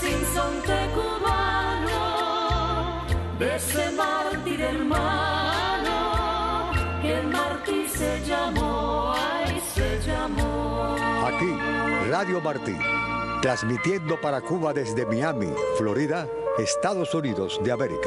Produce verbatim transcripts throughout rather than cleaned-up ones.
sinsonte cubano, de ese mártir hermano, que Martí se llamó, ay, se llamó. Aquí, Radio Martí, transmitiendo para Cuba desde Miami, Florida, Estados Unidos de América.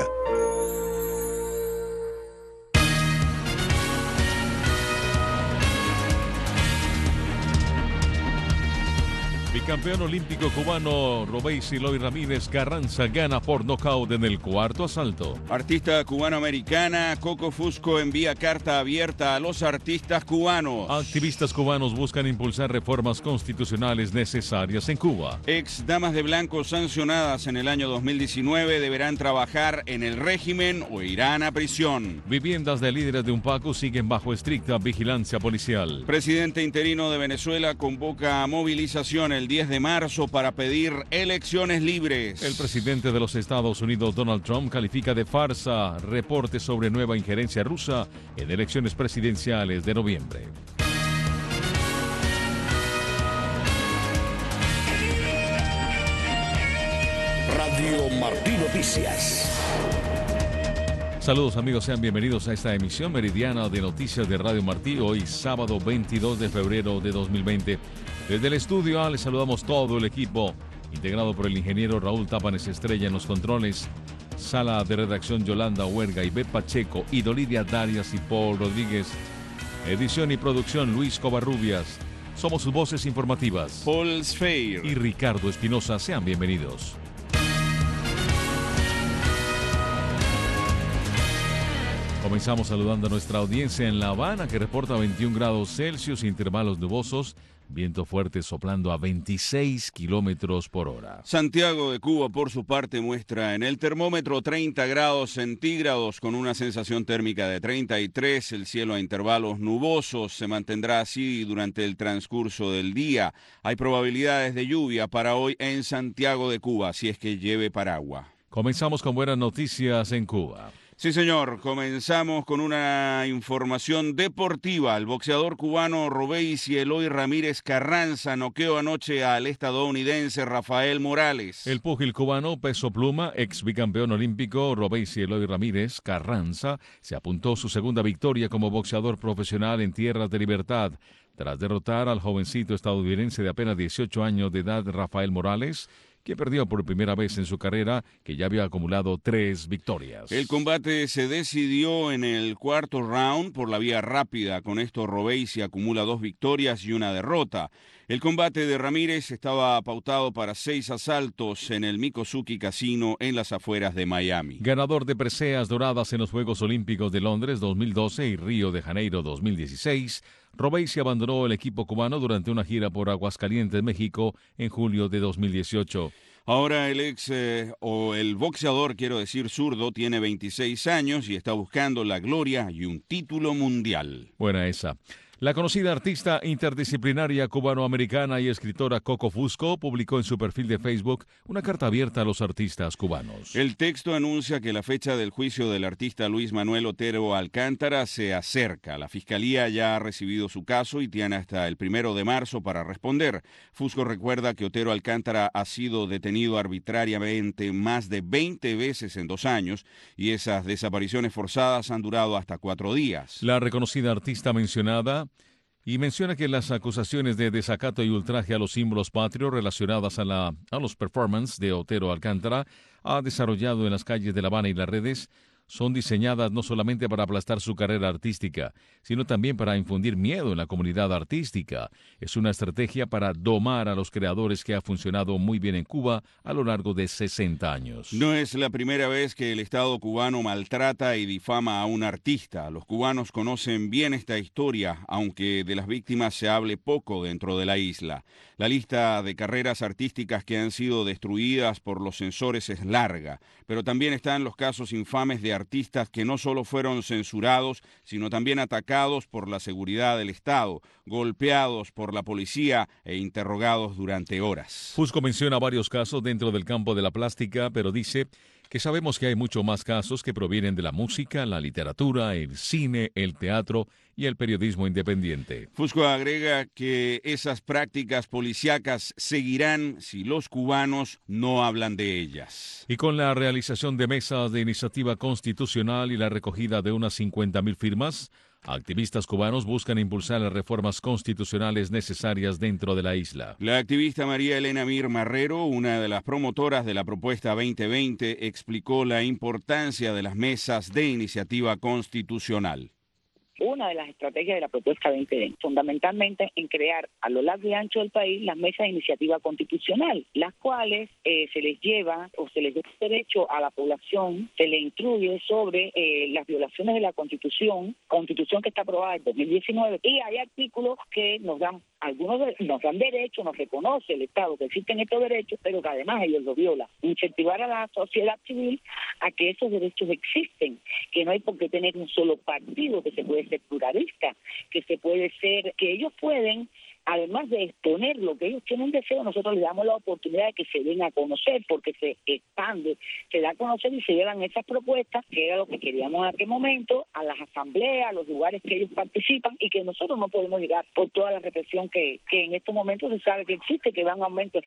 Campeón olímpico cubano Robéis Eloy Ramírez Carranza gana por nocaut en el cuarto asalto. Artista cubano-americana Coco Fusco envía carta abierta a los artistas cubanos. Activistas cubanos buscan impulsar reformas constitucionales necesarias en Cuba. Ex damas de blanco sancionadas en el año dos mil diecinueve deberán trabajar en el régimen o irán a prisión. Viviendas de líderes de UNPACU siguen bajo estricta vigilancia policial. Presidente interino de Venezuela convoca a movilización el diez de marzo para pedir elecciones libres. El presidente de los Estados Unidos, Donald Trump, califica de farsa reportes sobre nueva injerencia rusa en elecciones presidenciales de noviembre. Radio Martí Noticias. Saludos amigos, sean bienvenidos a esta emisión meridiana de Noticias de Radio Martí, hoy sábado veintidós de febrero de dos mil veinte. Desde el estudio A les saludamos todo el equipo, integrado por el ingeniero Raúl Tápanes Estrella en los controles, sala de redacción Yolanda Huerga y Bet Pacheco, y Dolidia Darias y Paul Rodríguez, edición y producción Luis Covarrubias. Somos sus voces informativas, Paul Sfeir y Ricardo Espinosa. Sean bienvenidos. Comenzamos saludando a nuestra audiencia en La Habana, que reporta veintiún grados Celsius, intervalos nubosos, viento fuerte soplando a veintiséis kilómetros por hora. Santiago de Cuba, por su parte, muestra en el termómetro treinta grados centígrados con una sensación térmica de treinta y tres. El cielo a intervalos nubosos se mantendrá así durante el transcurso del día. Hay probabilidades de lluvia para hoy en Santiago de Cuba, si es que lleve paraguas. Comenzamos con buenas noticias en Cuba. Sí, señor. Comenzamos con una información deportiva. El boxeador cubano Robéis Eloy Ramírez Carranza noqueó anoche al estadounidense Rafael Morales. El púgil cubano peso pluma, ex bicampeón olímpico Robéis Eloy Ramírez Carranza, se apuntó su segunda victoria como boxeador profesional en tierras de libertad, tras derrotar al jovencito estadounidense de apenas dieciocho años de edad Rafael Morales, que perdió por primera vez en su carrera, que ya había acumulado tres victorias. El combate se decidió en el cuarto round por la vía rápida. Con esto Robéis acumula dos victorias y una derrota. El combate de Ramírez estaba pautado para seis asaltos en el Mikosuki Casino en las afueras de Miami. Ganador de preseas doradas en los Juegos Olímpicos de Londres dos mil doce y Río de Janeiro dos mil dieciséis, Robéis abandonó el equipo cubano durante una gira por Aguascalientes, México, en julio de dos mil dieciocho. Ahora el ex, eh, o el boxeador, quiero decir zurdo, tiene veintiséis años y está buscando la gloria y un título mundial. Buena esa. La conocida artista interdisciplinaria cubanoamericana y escritora Coco Fusco publicó en su perfil de Facebook una carta abierta a los artistas cubanos. El texto anuncia que la fecha del juicio del artista Luis Manuel Otero Alcántara se acerca. La Fiscalía ya ha recibido su caso y tiene hasta el primero de marzo para responder. Fusco recuerda que Otero Alcántara ha sido detenido arbitrariamente más de veinte veces en dos años y esas desapariciones forzadas han durado hasta cuatro días. La reconocida artista mencionada y menciona que las acusaciones de desacato y ultraje a los símbolos patrios relacionadas a, la, a los performances de Otero Alcántara ha desarrollado en las calles de La Habana y las redes son diseñadas no solamente para aplastar su carrera artística, sino también para infundir miedo en la comunidad artística. Es una estrategia para domar a los creadores que ha funcionado muy bien en Cuba a lo largo de sesenta años. No es la primera vez que el Estado cubano maltrata y difama a un artista. Los cubanos conocen bien esta historia, aunque de las víctimas se hable poco dentro de la isla. La lista de carreras artísticas que han sido destruidas por los censores es larga, pero también están los casos infames de artistas que no solo fueron censurados, sino también atacados por la seguridad del Estado, golpeados por la policía e interrogados durante horas. Fusco menciona varios casos dentro del campo de la plástica, pero dice que sabemos que hay muchos más casos que provienen de la música, la literatura, el cine, el teatro y el periodismo independiente. Fusco agrega que esas prácticas policíacas seguirán si los cubanos no hablan de ellas. Y con la realización de mesas de iniciativa constitucional y la recogida de unas cincuenta mil firmas, activistas cubanos buscan impulsar las reformas constitucionales necesarias dentro de la isla. La activista María Elena Mir Marrero, una de las promotoras de la propuesta veinte veinte, explicó la importancia de las mesas de iniciativa constitucional. Una de las estrategias de la propuesta veinte veinte, fundamentalmente en crear a lo largo y ancho del país las mesas de iniciativa constitucional, las cuales eh, se les lleva o se les da derecho a la población, se le instruye sobre eh, las violaciones de la Constitución, Constitución que está aprobada en dos mil diecinueve, y hay artículos que nos dan, algunos de, nos dan derechos, nos reconoce el Estado que existen estos derechos, pero que además ellos los violan. Incentivar a la sociedad civil a que esos derechos existen, que no hay por qué tener un solo partido, que se puede ser pluralista, que se puede ser, que ellos pueden, además de exponer lo que ellos tienen deseo, nosotros les damos la oportunidad de que se den a conocer, porque se expande, se da a conocer y se llevan esas propuestas, que era lo que queríamos en aquel momento, a las asambleas, a los lugares que ellos participan, y que nosotros no podemos llegar por toda la represión que, que en estos momentos se sabe que existe, que va en aumento.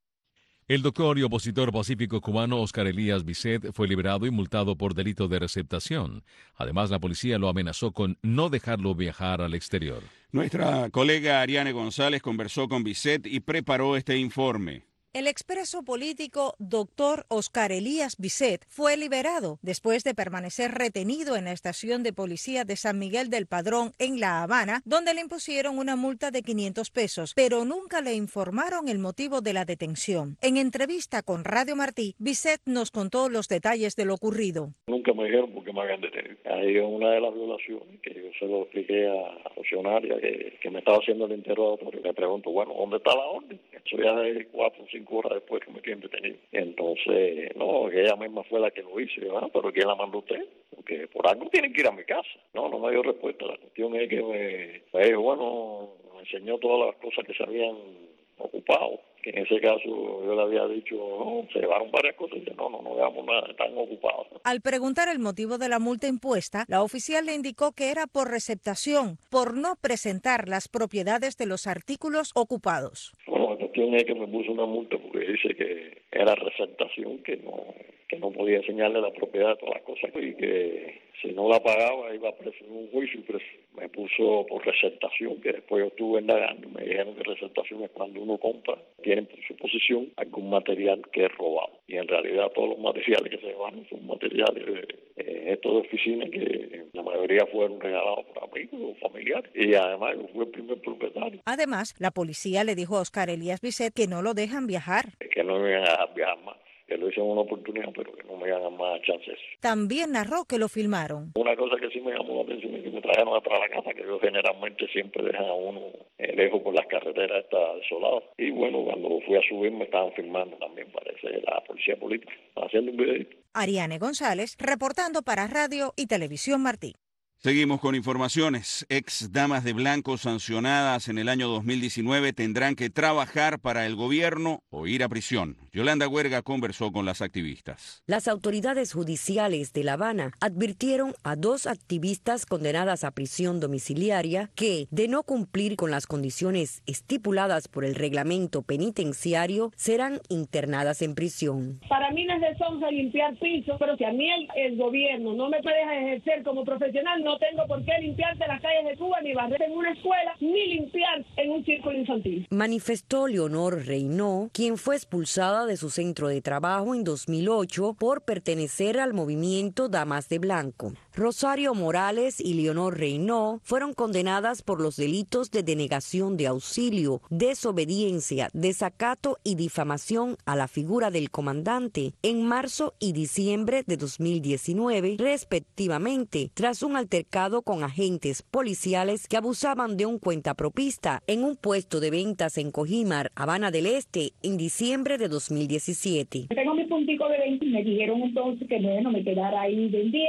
El doctor y opositor pacífico cubano Oscar Elías Bisset fue liberado y multado por delito de receptación. Además, la policía lo amenazó con no dejarlo viajar al exterior. Nuestra colega Ariane González conversó con Bisset y preparó este informe. El expreso político doctor Oscar Elías Bisset fue liberado después de permanecer retenido en la estación de policía de San Miguel del Padrón en La Habana, donde le impusieron una multa de quinientos pesos, pero nunca le informaron el motivo de la detención. En entrevista con Radio Martí, Bisset nos contó los detalles de lo ocurrido. Nunca me dijeron por qué me habían detenido. Ahí es una de las violaciones que yo se lo expliqué a la funcionaria que, que me estaba haciendo el interrogatorio. Le pregunto, bueno, ¿dónde está la orden? Eso ya de cuatro o cinco horas después que me tienen detenido. Entonces, no, que ella misma fue la que lo hizo. Ah, pero ¿quién la mandó usted? Porque por algo tienen que ir a mi casa. No, no me dio respuesta. La cuestión es que me, me dijo, bueno, me enseñó todas las cosas que se habían ocupado. Que en ese caso yo le había dicho, no, se llevaron varias cosas y dice, no, no, no llevamos nada, están ocupados. Al preguntar el motivo de la multa impuesta, la oficial le indicó que era por receptación, por no presentar las propiedades de los artículos ocupados. Bueno, la cuestión es que me puso una multa porque dice que era receptación, que no, que no podía enseñarle la propiedad de todas las cosas y que si no la pagaba iba preso en un juicio y preso. Me puso por receptación, que después yo estuve indagando, me dijeron que receptación es cuando uno compra, tienen por su posesión algún material que es robado. Y en realidad todos los materiales que se llevaron son materiales de eh, estos de oficina que la mayoría fueron regalados por amigos o familiares. Y además yo fui el primer propietario. Además, la policía le dijo a Oscar Elías Bisset que no lo dejan viajar. Que no me iban a dejar viajar más. Que lo hice en una oportunidad, pero que no me hagan más chances. También narró que lo filmaron. Una cosa que sí me llamó la atención es que me trajeron atrás de la casa, que ellos generalmente siempre dejan a uno eh, lejos por las carreteras estas desoladas. Y bueno, cuando fui a subir me estaban filmando también, parece, la policía política, haciendo un video. Ariane González, reportando para Radio y Televisión Martí. Seguimos con informaciones. Ex damas de blanco sancionadas en el año dos mil diecinueve tendrán que trabajar para el gobierno o ir a prisión. Yolanda Huerga conversó con las activistas. Las autoridades judiciales de La Habana advirtieron a dos activistas condenadas a prisión domiciliaria que, de no cumplir con las condiciones estipuladas por el reglamento penitenciario, serán internadas en prisión. Para mí no es deshonra limpiar pisos, pero si a mí el, el gobierno no me deja ejercer como profesional, no No tengo por qué limpiarte las calles de Cuba, ni barrer en una escuela, ni limpiar en un círculo infantil. Manifestó Leonor Reynó, quien fue expulsada de su centro de trabajo en dos mil ocho por pertenecer al movimiento Damas de Blanco. Rosario Morales y Leonor Reynó fueron condenadas por los delitos de denegación de auxilio, desobediencia, desacato y difamación a la figura del comandante en marzo y diciembre de dos mil diecinueve, respectivamente, tras un altercado con agentes policiales que abusaban de un cuentapropista en un puesto de ventas en Cojimar, Habana del Este, en diciembre de dos mil diecisiete. Tengo mi puntico de venta y me dijeron entonces que bueno, me quedara ahí vendiendo.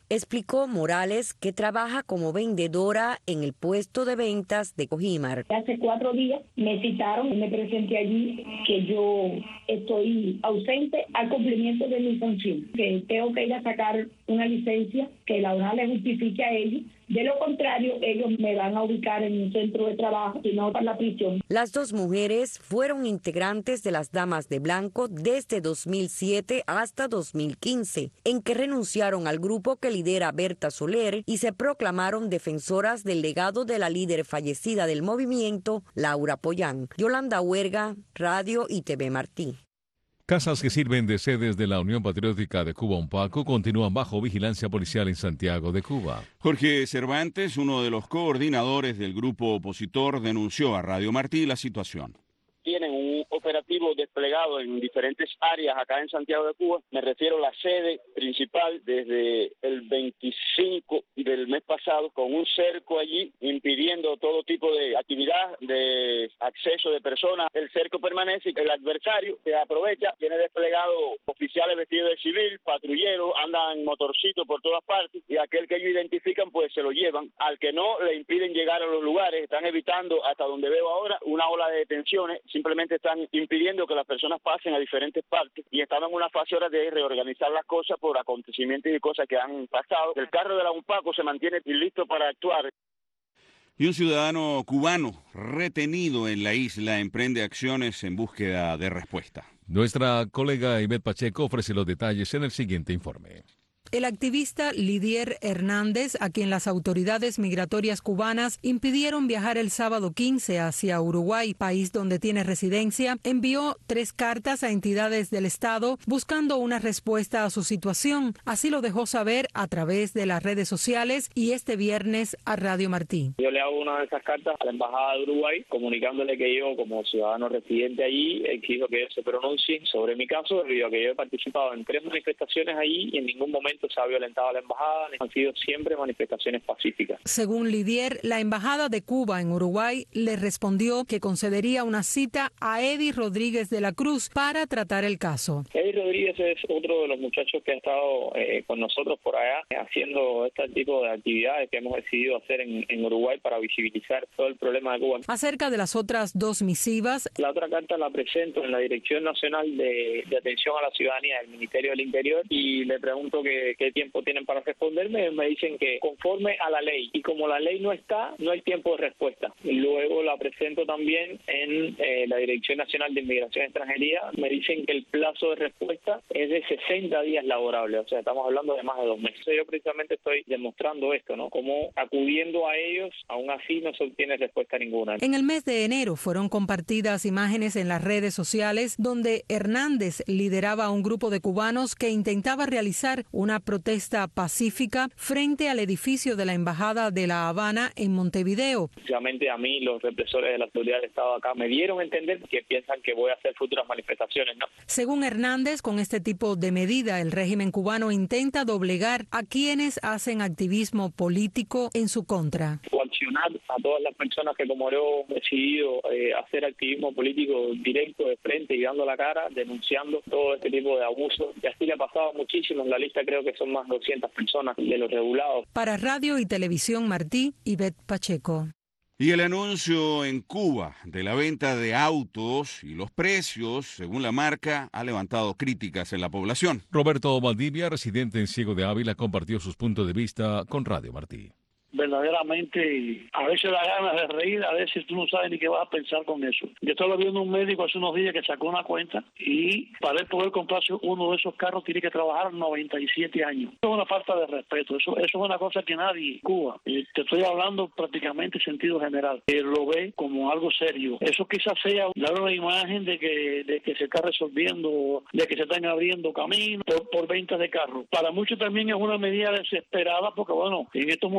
Explicó Morales que trabaja como vendedora en el puesto de ventas de Cojimar. Hace cuatro días me citaron y me presenté allí que yo estoy ausente al cumplimiento de mi función, que tengo que ir a sacar una licencia que la hora le justifique a ellos. De lo contrario, ellos me van a ubicar en un centro de trabajo y no para la prisión. Las dos mujeres fueron integrantes de las Damas de Blanco desde dos mil siete hasta dos mil quince, en que renunciaron al grupo que lidera Berta Soler y se proclamaron defensoras del legado de la líder fallecida del movimiento, Laura Pollán. Yolanda Huerga, Radio y T V Martí. Casas que sirven de sedes de la Unión Patriótica de Cuba UNPACU continúan bajo vigilancia policial en Santiago de Cuba. Jorge Cervantes, uno de los coordinadores del grupo opositor, denunció a Radio Martí la situación. Tienen un operativo desplegado en diferentes áreas acá en Santiago de Cuba. Me refiero a la sede principal desde el veinticinco del mes pasado, con un cerco allí impidiendo todo tipo de actividad, de acceso de personas. El cerco permanece y el adversario se aprovecha, tiene desplegado oficiales vestidos de civil, patrulleros, andan motorcitos por todas partes y aquel que ellos identifican pues se lo llevan. Al que no, le impiden llegar a los lugares, están evitando, hasta donde veo ahora, una ola de detenciones. Simplemente están impidiendo que las personas pasen a diferentes partes y estamos en una fase ahora de reorganizar las cosas por acontecimientos y cosas que han pasado. El carro de la UNPACU se mantiene listo para actuar. Y un ciudadano cubano retenido en la isla emprende acciones en búsqueda de respuesta. Nuestra colega Ivette Pacheco ofrece los detalles en el siguiente informe. El activista Lidier Hernández, a quien las autoridades migratorias cubanas impidieron viajar el sábado quince hacia Uruguay, país donde tiene residencia, envió tres cartas a entidades del Estado buscando una respuesta a su situación. Así lo dejó saber a través de las redes sociales y este viernes a Radio Martí. Yo le hago una de esas cartas a la Embajada de Uruguay comunicándole que yo, como ciudadano residente allí, exijo que ellos se pronuncien sobre mi caso debido a que yo he participado en tres manifestaciones allí y en ningún momento se ha violentado a la embajada, han sido siempre manifestaciones pacíficas. Según Lidier, la Embajada de Cuba en Uruguay le respondió que concedería una cita a Eddie Rodríguez de la Cruz para tratar el caso. Eddie Rodríguez es otro de los muchachos que ha estado eh, con nosotros por allá haciendo este tipo de actividades que hemos decidido hacer en, en Uruguay para visibilizar todo el problema de Cuba. Acerca de las otras dos misivas, la otra carta la presento en la Dirección Nacional de, de Atención a la Ciudadanía del Ministerio del Interior y le pregunto que qué tiempo tienen para responderme. Me dicen que conforme a la ley y como la ley no está, no hay tiempo de respuesta. Y luego la presento también en eh, la Dirección Nacional de Inmigración y Extranjería. Me dicen que el plazo de respuesta es de sesenta días laborables, o sea, estamos hablando de más de dos meses. Yo precisamente estoy demostrando esto, ¿no? Como acudiendo a ellos, aún así no se obtiene respuesta ninguna. En el mes de enero fueron compartidas imágenes en las redes sociales donde Hernández lideraba a un grupo de cubanos que intentaba realizar una protesta pacífica frente al edificio de la Embajada de La Habana en Montevideo. Obviamente a mí los represores de la seguridad del Estado acá me dieron a entender que piensan que voy a hacer futuras manifestaciones, ¿no? Según Hernández, con este tipo de medida el régimen cubano intenta doblegar a quienes hacen activismo político en su contra. Coaccionar a todas las personas que como yo he decidido eh, hacer activismo político directo de frente y dando la cara, denunciando todo este tipo de abusos. Y así le ha pasado muchísimo. En la lista creo que son más de doscientas personas de los regulados. Para Radio y Televisión Martí, Ivette Pacheco. Y el anuncio en Cuba de la venta de autos y los precios, según la marca, ha levantado críticas en la población. Roberto Valdivia, residente en Ciego de Ávila, compartió sus puntos de vista con Radio Martí. Verdaderamente, a veces da ganas de reír, a veces tú no sabes ni qué vas a pensar con eso. Yo estaba viendo un médico hace unos días que sacó una cuenta y para él poder comprarse uno de esos carros tiene que trabajar noventa y siete años. Eso es una falta de respeto, eso, eso es una cosa que nadie en Cuba, eh, te estoy hablando prácticamente en sentido general, eh, lo ve como algo serio. Eso quizás sea dar una imagen de que, de que se está resolviendo, de que se están abriendo caminos por, por venta de carros. Para muchos también es una medida desesperada porque, bueno, en estos momentos la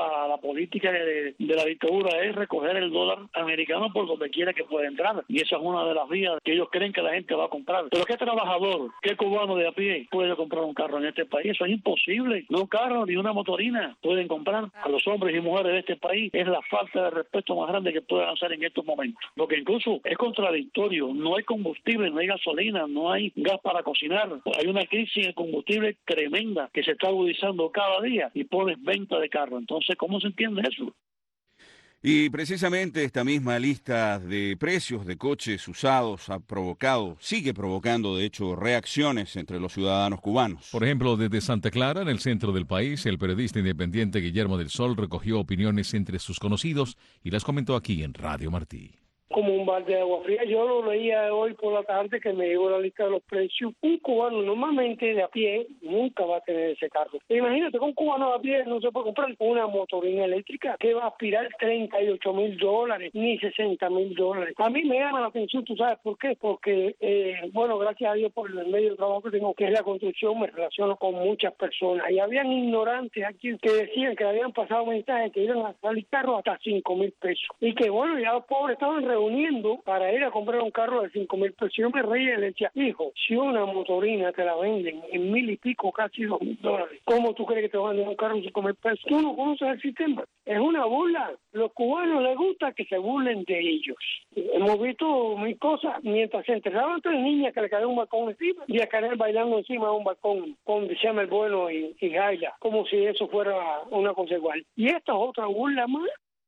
la, la política de, de la dictadura es recoger el dólar americano por donde quiera que pueda entrar. Y esa es una de las vías que ellos creen que la gente va a comprar. Pero ¿qué trabajador, qué cubano de a pie puede comprar un carro en este país? Eso es imposible. No un carro ni una motorina pueden comprar. A los hombres y mujeres de este país es la falta de respeto más grande que pueden hacer en estos momentos. Porque incluso es contradictorio. No hay combustible, no hay gasolina, no hay gas para cocinar. Hay una crisis de combustible tremenda que se está agudizando cada día y pones venta de carro. Entonces, ¿cómo se entiende eso? Y precisamente esta misma lista de precios de coches usados ha provocado, sigue provocando de hecho reacciones entre los ciudadanos cubanos. Por ejemplo, desde Santa Clara, en el centro del país, el periodista independiente Guillermo del Sol recogió opiniones entre sus conocidos y las comentó aquí en Radio Martí. Como un balde de agua fría. Yo lo leía hoy por la tarde que me llegó la lista de los precios. Un cubano normalmente de a pie nunca va a tener ese carro. Imagínate que un cubano de a pie no se puede comprar una motorina eléctrica que va a aspirar treinta y ocho mil dólares ni sesenta mil dólares. A mí me llama la atención, ¿tú sabes por qué? Porque, eh, bueno, gracias a Dios por el medio de trabajo que tengo, que es la construcción, me relaciono con muchas personas. Y habían ignorantes aquí que decían que habían pasado mensajes que iban a salir carros hasta cinco mil pesos. Y que, bueno, ya los pobres estaban reunidos uniendo para ir a comprar un carro de cinco mil pesos. Yo me reía y le decía, hijo, si una motorina te la venden en mil y pico, casi dos mil dólares, ¿cómo tú crees que te van a vender un carro de cinco mil pesos? Tú no conoces el sistema. Es una burla. Los cubanos les gusta que se burlen de ellos. Hemos visto mil cosas. Mientras se enterraban tres niñas que le cayó un balcón encima, y a Canel bailando encima de un balcón con Decíame el Bueno y, y Gaila, como si eso fuera una cosa igual. Y esta es otra burla más.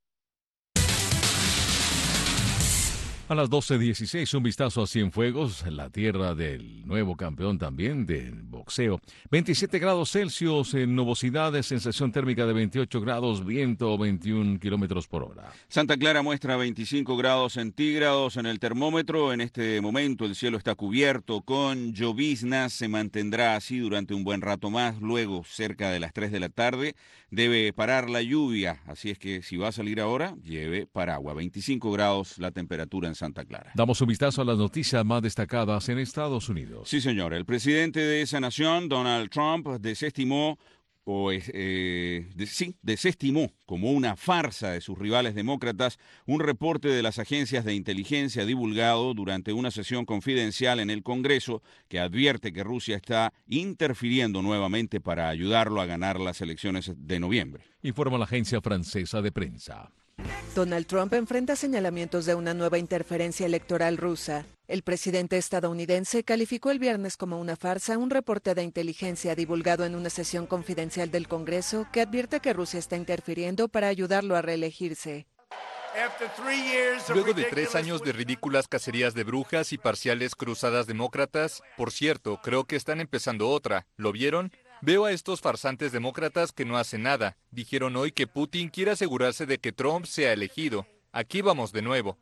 A las doce dieciséis, un vistazo a Cienfuegos, la tierra del nuevo campeón también de boxeo. veintisiete grados Celsius en nubosidad, sensación térmica de veintiocho grados, viento veintiún kilómetros por hora. Santa Clara muestra veinticinco grados centígrados en el termómetro. En este momento el cielo está cubierto con lloviznas, se mantendrá así durante un buen rato más. Luego, cerca de las tres de la tarde, debe parar la lluvia. Así es que si va a salir ahora, lleve paraguas. veinticinco grados la temperatura en Santa Clara. Damos un vistazo a las noticias más destacadas en Estados Unidos. Sí, señor. El presidente de esa nación, Donald Trump, desestimó o eh, de, sí, desestimó como una farsa de sus rivales demócratas un reporte de las agencias de inteligencia divulgado durante una sesión confidencial en el Congreso que advierte que Rusia está interfiriendo nuevamente para ayudarlo a ganar las elecciones de noviembre. Informa la agencia francesa de prensa. Donald Trump enfrenta señalamientos de una nueva interferencia electoral rusa. El presidente estadounidense calificó el viernes como una farsa un reporte de inteligencia divulgado en una sesión confidencial del Congreso que advierte que Rusia está interfiriendo para ayudarlo a reelegirse. Luego de tres años de ridículas cacerías de brujas y parciales cruzadas demócratas, por cierto, creo que están empezando otra. ¿Lo vieron? Veo a estos farsantes demócratas que no hacen nada. Dijeron hoy que Putin quiere asegurarse de que Trump sea elegido. Aquí vamos de nuevo.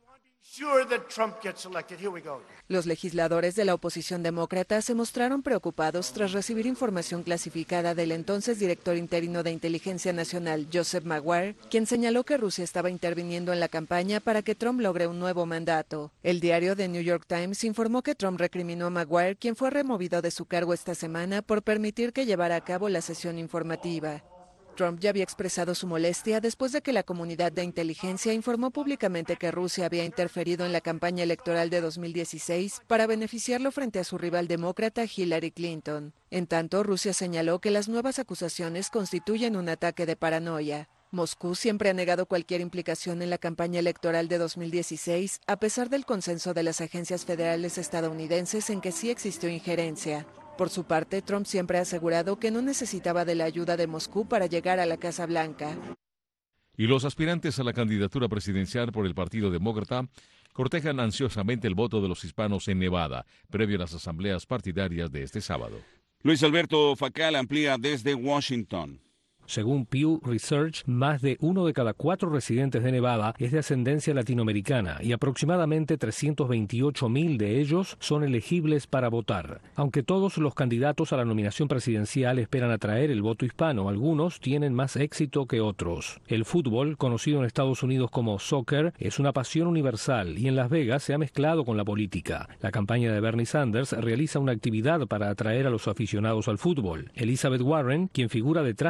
Los legisladores de la oposición demócrata se mostraron preocupados tras recibir información clasificada del entonces director interino de Inteligencia Nacional, Joseph Maguire, quien señaló que Rusia estaba interviniendo en la campaña para que Trump logre un nuevo mandato. El diario The New York Times informó que Trump recriminó a Maguire, quien fue removido de su cargo esta semana por permitir que llevara a cabo la sesión informativa. Trump ya había expresado su molestia después de que la comunidad de inteligencia informó públicamente que Rusia había interferido en la campaña electoral de dos mil dieciséis para beneficiarlo frente a su rival demócrata Hillary Clinton. En tanto, Rusia señaló que las nuevas acusaciones constituyen un ataque de paranoia. Moscú siempre ha negado cualquier implicación en la campaña electoral de dos mil dieciséis, a pesar del consenso de las agencias federales estadounidenses en que sí existió injerencia. Por su parte, Trump siempre ha asegurado que no necesitaba de la ayuda de Moscú para llegar a la Casa Blanca. Y los aspirantes a la candidatura presidencial por el Partido Demócrata cortejan ansiosamente el voto de los hispanos en Nevada, previo a las asambleas partidarias de este sábado. Luis Alberto Facal amplía desde Washington. Según Pew Research, más de uno de cada cuatro residentes de Nevada es de ascendencia latinoamericana y aproximadamente trescientos veintiocho mil de ellos son elegibles para votar. Aunque todos los candidatos a la nominación presidencial esperan atraer el voto hispano, algunos tienen más éxito que otros. El fútbol, conocido en Estados Unidos como soccer, es una pasión universal y en Las Vegas se ha mezclado con la política. La campaña de Bernie Sanders realiza una actividad para atraer a los aficionados al fútbol. Elizabeth Warren, quien figura detrás de Sanders,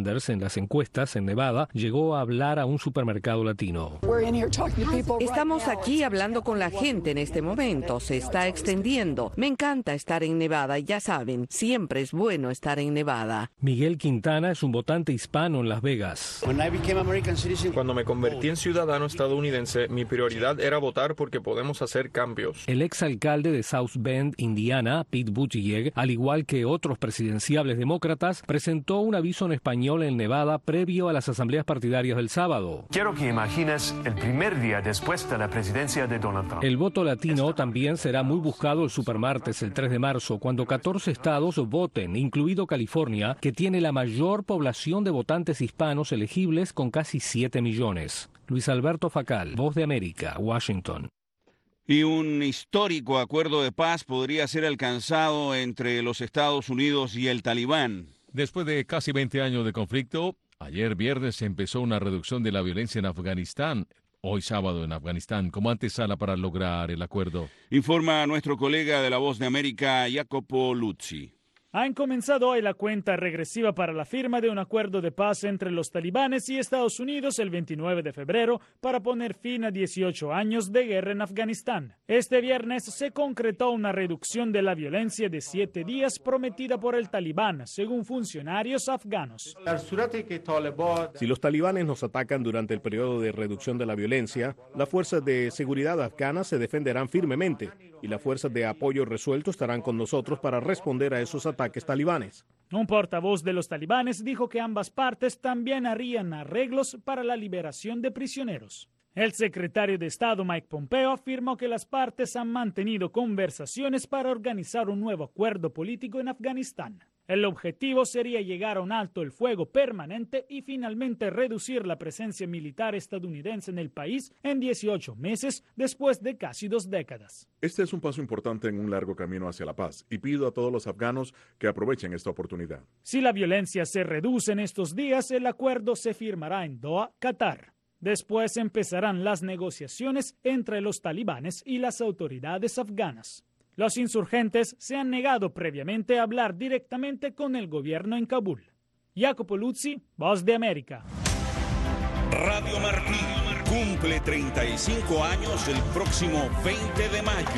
Sanders en las encuestas en Nevada llegó a hablar a un supermercado latino. Estamos aquí hablando con la gente en este momento. Se está extendiendo. Me encanta estar en Nevada y ya saben, siempre es bueno estar en Nevada. Miguel Quintana es un votante hispano en Las Vegas. Cuando me convertí en ciudadano estadounidense, mi prioridad era votar porque podemos hacer cambios. El exalcalde de South Bend, Indiana, Pete Buttigieg, al igual que otros presidenciables demócratas, presentó un aviso en español en Nevada previo a las asambleas partidarias del sábado. Quiero que imagines el primer día después de la presidencia de Donald Trump. El voto latino también será muy buscado el supermartes el tres de marzo, cuando catorce estados voten, incluido California, que tiene la mayor población de votantes hispanos elegibles con casi siete millones. Luis Alberto Facal, Voz de América, Washington. Y un histórico acuerdo de paz podría ser alcanzado entre los Estados Unidos y el Talibán. Después de casi veinte años de conflicto, ayer viernes se empezó una reducción de la violencia en Afganistán. Hoy sábado en Afganistán, como antesala para lograr el acuerdo. Informa nuestro colega de La Voz de América, Jacopo Luzzi. Han comenzado hoy la cuenta regresiva para la firma de un acuerdo de paz entre los talibanes y Estados Unidos el veintinueve de febrero para poner fin a dieciocho años de guerra en Afganistán. Este viernes se concretó una reducción de la violencia de siete días prometida por el talibán, según funcionarios afganos. Si los talibanes nos atacan durante el periodo de reducción de la violencia, las fuerzas de seguridad afganas se defenderán firmemente y las fuerzas de apoyo resuelto estarán con nosotros para responder a esos ataques talibanes. Un portavoz de los talibanes dijo que ambas partes también harían arreglos para la liberación de prisioneros. El secretario de Estado Mike Pompeo afirmó que las partes han mantenido conversaciones para organizar un nuevo acuerdo político en Afganistán. El objetivo sería llegar a un alto el fuego permanente y finalmente reducir la presencia militar estadounidense en el país en dieciocho meses después de casi dos décadas. Este es un paso importante en un largo camino hacia la paz y pido a todos los afganos que aprovechen esta oportunidad. Si la violencia se reduce en estos días, el acuerdo se firmará en Doha, Qatar. Después empezarán las negociaciones entre los talibanes y las autoridades afganas. Los insurgentes se han negado previamente a hablar directamente con el gobierno en Kabul. Jacopo Luzzi, Voz de América. Radio Martí cumple treinta y cinco años el próximo veinte de mayo.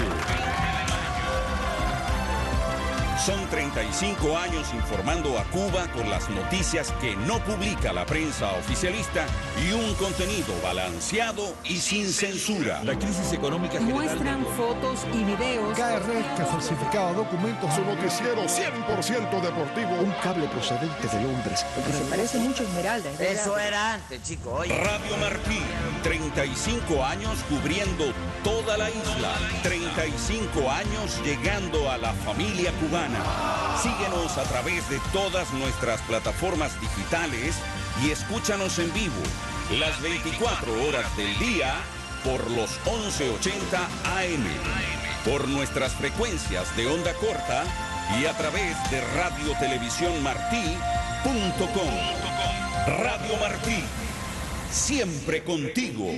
Son treinta y cinco años informando a Cuba con las noticias que no publica la prensa oficialista y un contenido balanceado y sin censura. La crisis económica general. Muestran fotos y videos. K R que falsificaba documentos. Su noticiero cien por ciento deportivo. Un cable procedente de Londres. Porque se parece mucho a Esmeralda. Eso era antes, chico. Oye. Radio Martí, treinta y cinco años cubriendo toda la isla. treinta y cinco años llegando a la familia cubana. Síguenos a través de todas nuestras plataformas digitales y escúchanos en vivo las veinticuatro horas del día por los once ochenta A M, por nuestras frecuencias de onda corta y a través de radio televisión martí punto com. Radio Martí, siempre contigo.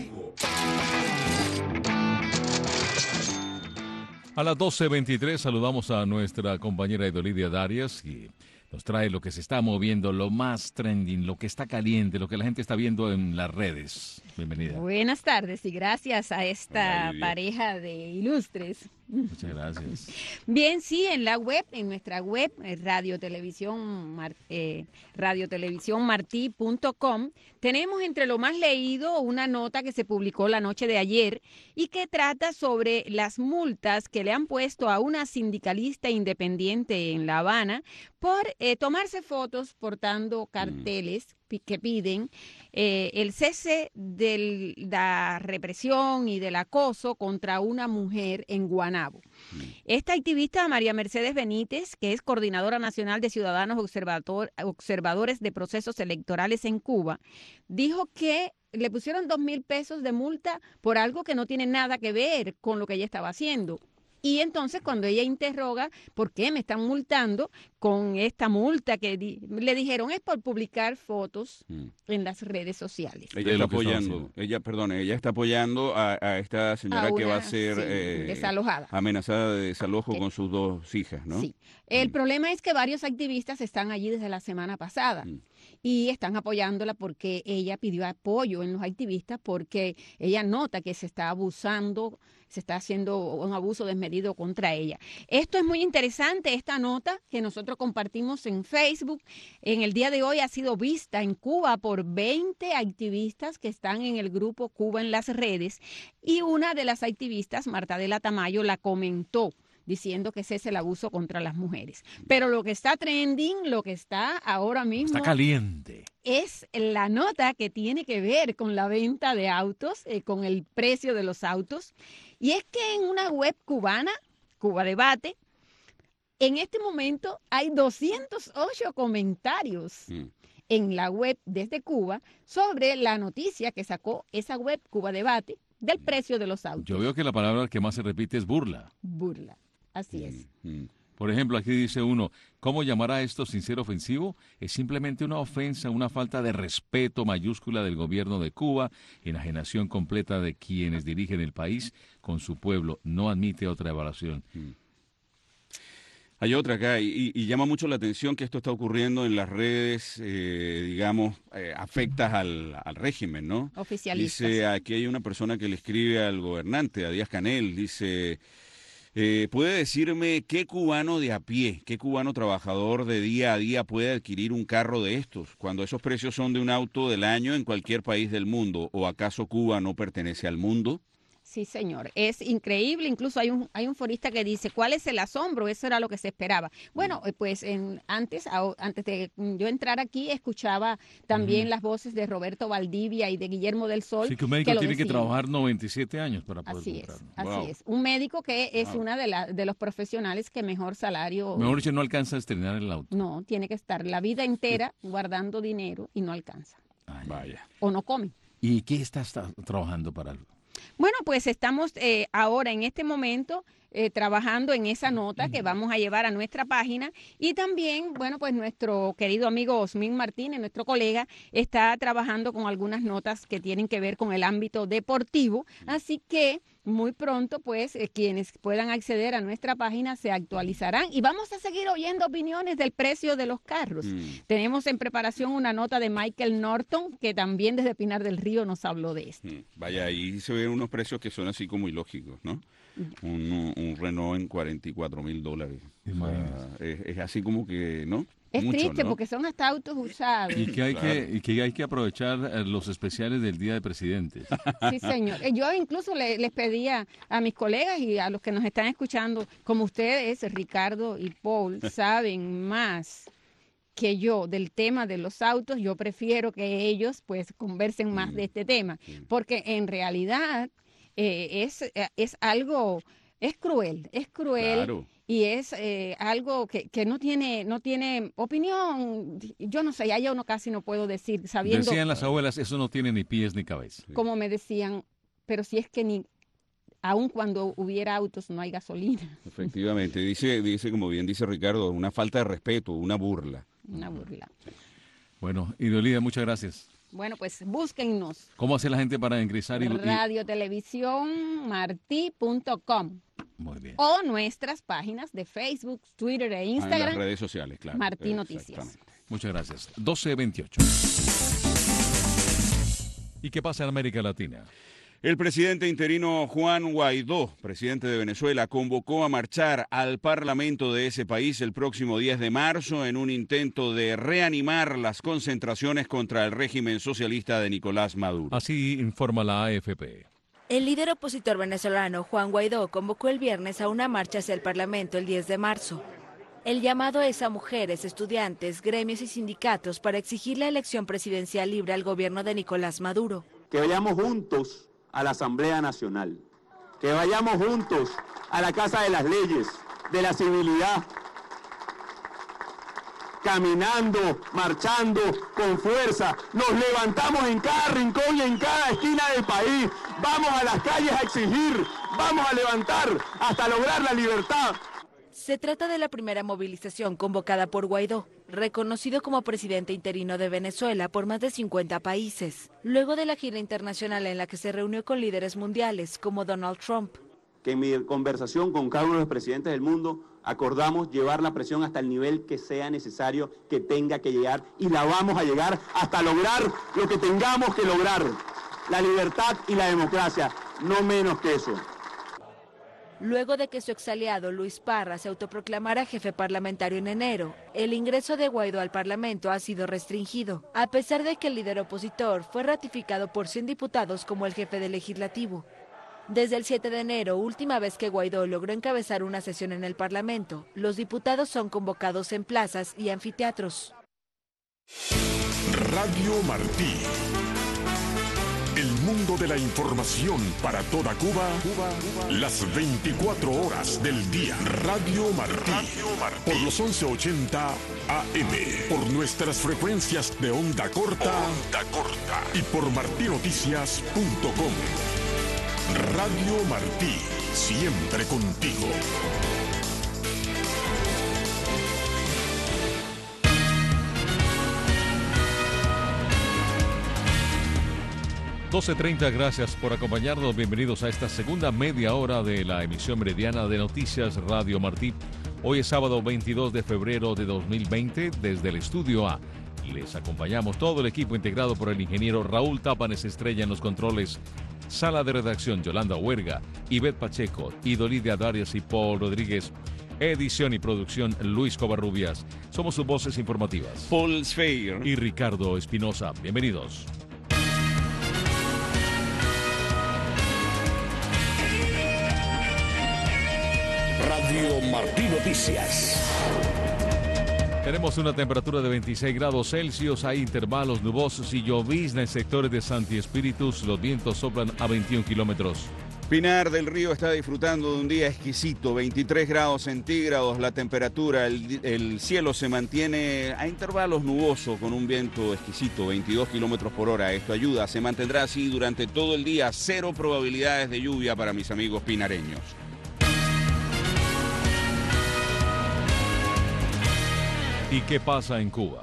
A las doce veintitrés saludamos a nuestra compañera Edolidia Darias y nos trae lo que se está moviendo, lo más trending, lo que está caliente, lo que la gente está viendo en las redes. Bienvenida. Buenas tardes y gracias a esta Ay, pareja de ilustres. Muchas gracias. Bien, sí, en la web, en nuestra web, Radio Televisión, eh, radio televisión martí punto com, tenemos entre lo más leído una nota que se publicó la noche de ayer y que trata sobre las multas que le han puesto a una sindicalista independiente en La Habana por eh, tomarse fotos portando carteles mm. que piden eh, el cese de la represión y del acoso contra una mujer en Guanabo. Mm. Esta activista, María Mercedes Benítez, que es coordinadora nacional de Ciudadanos Observador, Observadores de Procesos Electorales en Cuba, dijo que le pusieron dos mil pesos de multa por algo que no tiene nada que ver con lo que ella estaba haciendo. Y entonces cuando ella interroga por qué me están multando con esta multa que di le dijeron es por publicar fotos mm. en las redes sociales. Ella está apoyando, ella, perdón, ella está apoyando a, a esta señora a una, que va a ser sí, eh, desalojada. amenazada de desalojo okay. con sus dos hijas, ¿no? Sí. El mm. problema es que varios activistas están allí desde la semana pasada. Mm. y están apoyándola porque ella pidió apoyo en los activistas porque ella nota que se está abusando, se está haciendo un abuso desmedido contra ella. Esto es muy interesante, esta nota que nosotros compartimos en Facebook. En el día de hoy ha sido vista en Cuba por veinte activistas que están en el grupo Cuba en las redes, y una de las activistas, Marta de la Tamayo, la comentó diciendo que ese es el abuso contra las mujeres. Pero lo que está trending, lo que está ahora mismo... Está caliente. Es la nota que tiene que ver con la venta de autos, eh, con el precio de los autos. Y es que en una web cubana, Cuba Debate, en este momento hay doscientos ocho comentarios mm. en la web desde Cuba sobre la noticia que sacó esa web Cuba Debate del precio de los autos. Yo veo que la palabra que más se repite es burla. Burla. Así es. Por ejemplo, aquí dice uno, ¿cómo llamar a esto sin ser ofensivo? Es simplemente una ofensa, una falta de respeto mayúscula del gobierno de Cuba, enajenación completa de quienes dirigen el país con su pueblo. No admite otra evaluación. Hay otra acá, y, y llama mucho la atención que esto está ocurriendo en las redes, eh, digamos, eh, afectas al, al régimen, ¿no? Oficialistas. Dice, aquí hay una persona que le escribe al gobernante, a Díaz-Canel, dice... Eh, ¿Puede decirme qué cubano de a pie, qué cubano trabajador de día a día puede adquirir un carro de estos, cuando esos precios son de un auto del año en cualquier país del mundo? ¿O acaso Cuba no pertenece al mundo? Sí, señor, es increíble. Incluso hay un hay un forista que dice, ¿cuál es el asombro? Eso era lo que se esperaba. Bueno, pues en, antes antes de yo entrar aquí, escuchaba también uh-huh. las voces de Roberto Valdivia y de Guillermo del Sol. Sí, que un médico que tiene decían. que trabajar noventa y siete años para poder Así comprar. es, así wow. es. Un médico que es wow. una de, la, de los profesionales que mejor salario... Mejor dicho, no alcanza a estrenar el auto. No, tiene que estar la vida entera guardando dinero y no alcanza. Ay, vaya. O no come. ¿Y qué estás trabajando para algo? Bueno, pues estamos eh, ahora en este momento eh, trabajando en esa nota que vamos a llevar a nuestra página, y también, bueno, pues nuestro querido amigo Osmin Martínez, nuestro colega, está trabajando con algunas notas que tienen que ver con el ámbito deportivo, así que muy pronto, pues, eh, quienes puedan acceder a nuestra página se actualizarán y vamos a seguir oyendo opiniones del precio de los carros. Mm. Tenemos en preparación una nota de Michael Norton, que también desde Pinar del Río nos habló de esto. Mm. Vaya, ahí se ven unos precios que son así como ilógicos, ¿no? Mm. Un, un Renault en cuarenta y cuatro mil dólares. O sea, es, es así como que, ¿no? Es Mucho, triste, ¿no? Porque son hasta autos usados. Y que hay, Claro. que, y que hay que aprovechar los especiales del Día de Presidentes. Sí, señor. Yo incluso le, les pedía a mis colegas y a los que nos están escuchando, como ustedes, Ricardo y Paul, saben más que yo del tema de los autos, yo prefiero que ellos pues conversen más de este tema, porque en realidad eh, es, es algo, es cruel, es cruel. Claro. Y es eh, algo que, que no tiene no tiene opinión. Yo no sé, ya yo no casi no puedo decir, sabiendo... Decían las abuelas, eso no tiene ni pies ni cabeza. Como me decían, pero si es que ni... Aun cuando hubiera autos no hay gasolina. Efectivamente, dice, dice como bien dice Ricardo, una falta de respeto, una burla. Una burla. Bueno, Idolida, muchas gracias. Bueno, pues búsquennos. ¿Cómo hace la gente para ingresar? Y, y... radio televisión martí punto com. Muy bien. O nuestras páginas de Facebook, Twitter e Instagram. Ah, en las redes sociales, claro. Martí Noticias. Muchas gracias. doce veintiocho. ¿Y qué pasa en América Latina? El presidente interino Juan Guaidó, presidente de Venezuela, convocó a marchar al Parlamento de ese país el próximo diez de marzo en un intento de reanimar las concentraciones contra el régimen socialista de Nicolás Maduro. Así informa la A F P. El líder opositor venezolano Juan Guaidó convocó el viernes a una marcha hacia el Parlamento el diez de marzo. El llamado es a mujeres, estudiantes, gremios y sindicatos para exigir la elección presidencial libre al gobierno de Nicolás Maduro. Que vayamos juntos a la Asamblea Nacional, que vayamos juntos a la Casa de las Leyes, de la civilidad, caminando, marchando con fuerza, nos levantamos en cada rincón y en cada esquina del país, vamos a las calles a exigir, vamos a levantar hasta lograr la libertad. Se trata de la primera movilización convocada por Guaidó, reconocido como presidente interino de Venezuela por más de cincuenta países, luego de la gira internacional en la que se reunió con líderes mundiales como Donald Trump. Que en mi conversación con cada uno de los presidentes del mundo acordamos llevar la presión hasta el nivel que sea necesario, que tenga que llegar, y la vamos a llegar hasta lograr lo que tengamos que lograr, la libertad y la democracia, no menos que eso. Luego de que su exaliado Luis Parra se autoproclamara jefe parlamentario en enero, el ingreso de Guaidó al Parlamento ha sido restringido, a pesar de que el líder opositor fue ratificado por cien diputados como el jefe del legislativo. Desde el siete de enero, última vez que Guaidó logró encabezar una sesión en el Parlamento, los diputados son convocados en plazas y anfiteatros. Radio Martí. El mundo de la información para toda Cuba, Cuba, Cuba. Las veinticuatro horas del día. Radio Martí. Radio Martí. Por los once ochenta A M. Por nuestras frecuencias de onda corta. Onda corta. Y por martinoticias punto com. Radio Martí. Siempre contigo. doce treinta, gracias por acompañarnos. Bienvenidos a esta segunda media hora de la emisión meridiana de Noticias Radio Martí. Hoy es sábado veintidós de febrero de dos mil veinte. Desde el Estudio A les acompañamos todo el equipo integrado por el ingeniero Raúl Tápanes Estrella en los controles. Sala de redacción Yolanda Huerga, Ivette Pacheco, Idolidia Darias y Paul Rodríguez. Edición y producción Luis Covarrubias. Somos sus voces informativas, Paul Sfeir y Ricardo Espinosa. Bienvenidos. Radio Martí Noticias. Tenemos una temperatura de veintiséis grados Celsius, hay intervalos nubosos y llovizna en sectores de Santi Espíritus. Los vientos soplan a veintiún kilómetros. Pinar del Río está disfrutando de un día exquisito, veintitrés grados centígrados la temperatura, el, el cielo se mantiene a intervalos nuboso con un viento exquisito, veintidós kilómetros por hora. Esto ayuda, se mantendrá así durante todo el día, cero probabilidades de lluvia para mis amigos pinareños. ¿Y qué pasa en Cuba?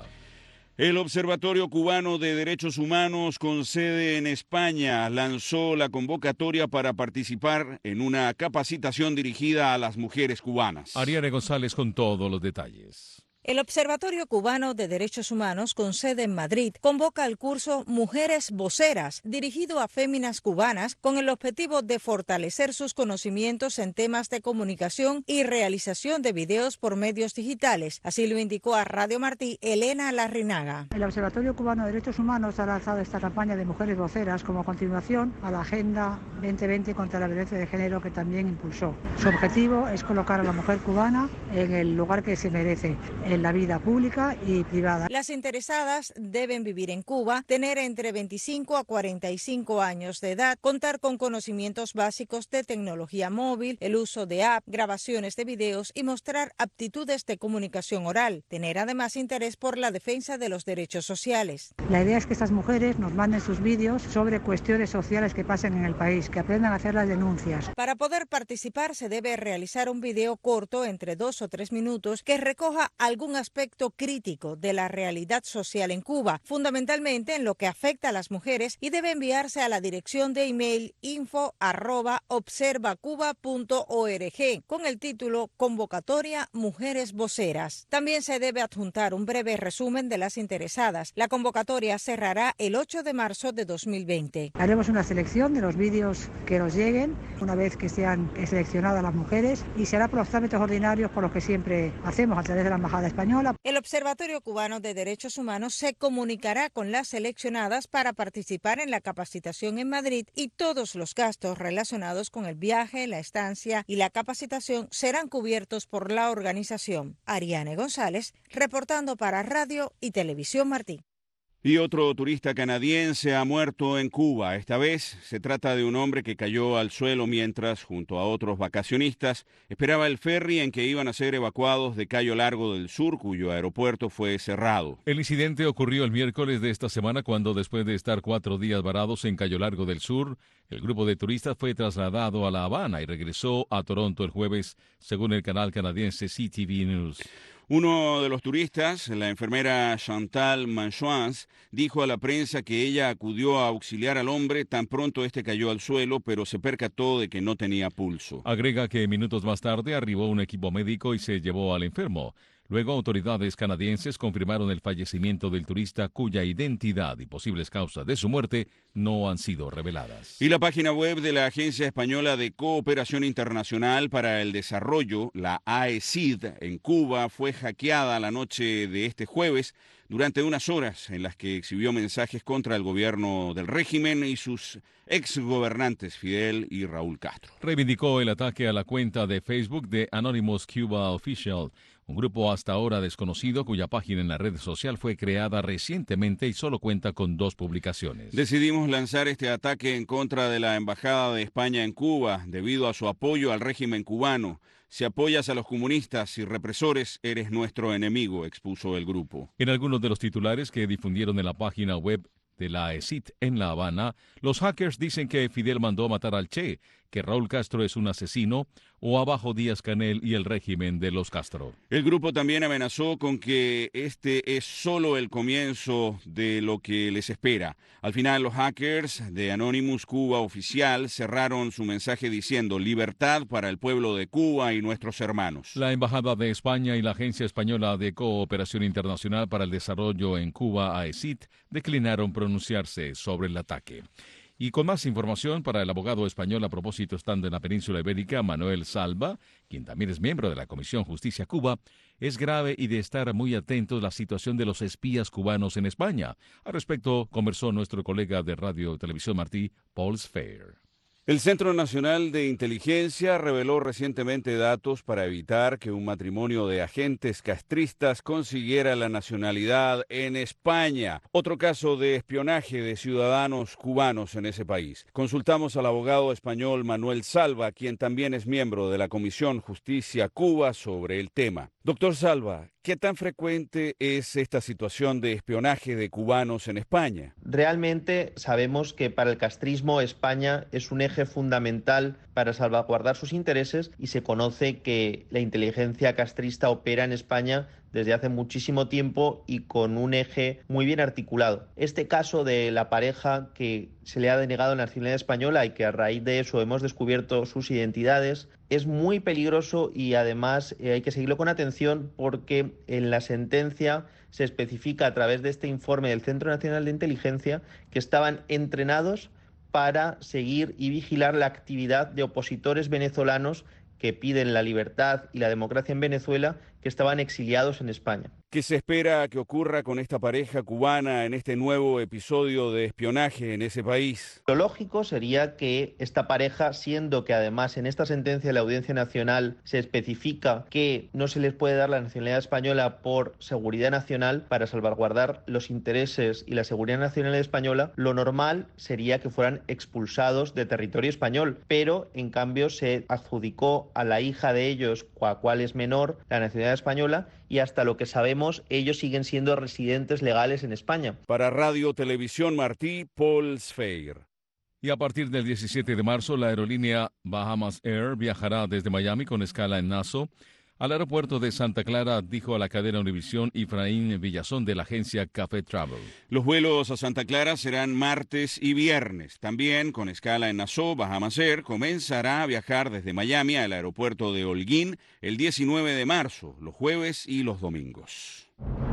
El Observatorio Cubano de Derechos Humanos, con sede en España, lanzó la convocatoria para participar en una capacitación dirigida a las mujeres cubanas. Ariane González con todos los detalles. El Observatorio Cubano de Derechos Humanos, con sede en Madrid, convoca el curso Mujeres Voceras, dirigido a féminas cubanas, con el objetivo de fortalecer sus conocimientos en temas de comunicación y realización de videos por medios digitales. Así lo indicó a Radio Martí Elena Larrinaga. El Observatorio Cubano de Derechos Humanos ha lanzado esta campaña de Mujeres Voceras como continuación a la Agenda veinte veinte contra la violencia de género, que también impulsó. Su objetivo es colocar a la mujer cubana en el lugar que se merece, en la vida pública y privada. Las interesadas deben vivir en Cuba, tener entre veinticinco a cuarenta y cinco años de edad, contar con conocimientos básicos de tecnología móvil, el uso de app, grabaciones de videos y mostrar aptitudes de comunicación oral, tener además interés por la defensa de los derechos sociales. La idea es que estas mujeres nos manden sus vídeos sobre cuestiones sociales que pasen en el país, que aprendan a hacer las denuncias. Para poder participar se debe realizar un video corto entre dos o tres minutos que recoja algún un aspecto crítico de la realidad social en Cuba, fundamentalmente en lo que afecta a las mujeres, y debe enviarse a la dirección de email info arroba observacuba punto org con el título Convocatoria Mujeres Voceras. También se debe adjuntar un breve resumen de las interesadas. La convocatoria cerrará el ocho de marzo de dos mil veinte. Haremos una selección de los vídeos que nos lleguen una vez que sean seleccionadas las mujeres, y será por los trámites ordinarios por los que siempre hacemos a través de la Embajada Española. El Observatorio Cubano de Derechos Humanos se comunicará con las seleccionadas para participar en la capacitación en Madrid, y todos los gastos relacionados con el viaje, la estancia y la capacitación serán cubiertos por la organización. Ariane González, reportando para Radio y Televisión Martí. Y otro turista canadiense ha muerto en Cuba. Esta vez se trata de un hombre que cayó al suelo mientras, junto a otros vacacionistas, esperaba el ferry en que iban a ser evacuados de Cayo Largo del Sur, cuyo aeropuerto fue cerrado. El incidente ocurrió el miércoles de esta semana, cuando, después de estar cuatro días varados en Cayo Largo del Sur, el grupo de turistas fue trasladado a La Habana y regresó a Toronto el jueves, según el canal canadiense C T V News. Uno de los turistas, la enfermera Chantal Manchoins, dijo a la prensa que ella acudió a auxiliar al hombre tan pronto este cayó al suelo, pero se percató de que no tenía pulso. Agrega que minutos más tarde arribó un equipo médico y se llevó al enfermo. Luego, autoridades canadienses confirmaron el fallecimiento del turista, cuya identidad y posibles causas de su muerte no han sido reveladas. Y la página web de la Agencia Española de Cooperación Internacional para el Desarrollo, la A E C I D, en Cuba, fue hackeada la noche de este jueves durante unas horas en las que exhibió mensajes contra el gobierno del régimen y sus exgobernantes Fidel y Raúl Castro. Reivindicó el ataque a la cuenta de Facebook de Anonymous Cuba Official, un grupo hasta ahora desconocido cuya página en la red social fue creada recientemente y solo cuenta con dos publicaciones. Decidimos lanzar este ataque en contra de la Embajada de España en Cuba debido a su apoyo al régimen cubano. Si apoyas a los comunistas y represores, eres nuestro enemigo, expuso el grupo. En algunos de los titulares que difundieron en la página web de la A E C I D en La Habana, los hackers dicen que Fidel mandó matar al Che, que Raúl Castro es un asesino, o abajo Díaz-Canel y el régimen de los Castro. El grupo también amenazó con que este es solo el comienzo de lo que les espera. Al final, los hackers de Anonymous Cuba Oficial cerraron su mensaje diciendo libertad para el pueblo de Cuba y nuestros hermanos. La Embajada de España y la Agencia Española de Cooperación Internacional para el Desarrollo en Cuba, A E C I D, declinaron pronunciarse sobre el ataque. Y con más información para el abogado español a propósito estando en la península ibérica, Manuel Salva, quien también es miembro de la Comisión Justicia Cuba, es grave y de estar muy atentos la situación de los espías cubanos en España. Al respecto, conversó nuestro colega de Radio Televisión Martí, Paul Sfeir. El Centro Nacional de Inteligencia reveló recientemente datos para evitar que un matrimonio de agentes castristas consiguiera la nacionalidad en España. Otro caso de espionaje de ciudadanos cubanos en ese país. Consultamos al abogado español Manuel Salva, quien también es miembro de la Comisión Justicia Cuba, sobre el tema. Doctor Salva, ¿qué tan frecuente es esta situación de espionaje de cubanos en España? Realmente sabemos que para el castrismo España es un eje fundamental para salvaguardar sus intereses y se conoce que la inteligencia castrista opera en España desde hace muchísimo tiempo y con un eje muy bien articulado. Este caso de la pareja que se le ha denegado la nacionalidad española y que a raíz de eso hemos descubierto sus identidades es muy peligroso y además eh, hay que seguirlo con atención porque en la sentencia se especifica a través de este informe del Centro Nacional de Inteligencia que estaban entrenados para seguir y vigilar la actividad de opositores venezolanos que piden la libertad y la democracia en Venezuela, que estaban exiliados en España. ¿Qué se espera que ocurra con esta pareja cubana en este nuevo episodio de espionaje en ese país? Lo lógico sería que esta pareja, siendo que además en esta sentencia de la Audiencia Nacional se especifica que no se les puede dar la nacionalidad española por seguridad nacional para salvaguardar los intereses y la seguridad nacional española, lo normal sería que fueran expulsados de territorio español, pero en cambio se adjudicó a la hija de ellos, la cual es menor, la nacionalidad española, y hasta lo que sabemos ellos siguen siendo residentes legales en España. Para Radio Televisión Martí, Paul Sfeir. Y a partir del diecisiete de marzo, la aerolínea Bahamas Air viajará desde Miami con escala en Nassau al aeropuerto de Santa Clara, dijo a la cadena Univisión Efraín Villazón de la agencia Café Travel. Los vuelos a Santa Clara serán martes y viernes. También, con escala en Nassau, Bahamas Air comenzará a viajar desde Miami al aeropuerto de Holguín el diecinueve de marzo, los jueves y los domingos.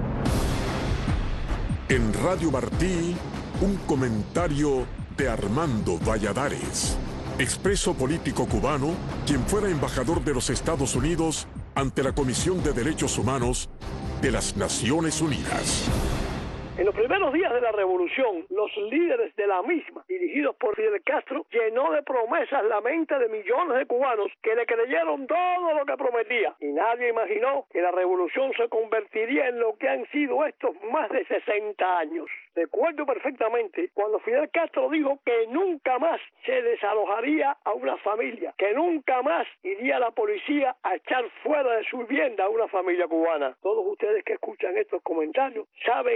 En Radio Martí, un comentario de Armando Valladares, expreso político cubano, quien fuera embajador de los Estados Unidos ante la Comisión de Derechos Humanos de las Naciones Unidas. En los primeros días de la revolución, los líderes de la misma, dirigidos por Fidel Castro, llenó de promesas la mente de millones de cubanos que le creyeron todo lo que prometía. Y nadie imaginó que la revolución se convertiría en lo que han sido estos más de sesenta años. Recuerdo perfectamente cuando Fidel Castro dijo que nunca más se desalojaría a una familia, que nunca más iría la policía a echar fuera de su vivienda a una familia cubana. Todos ustedes que escuchan estos comentarios saben que el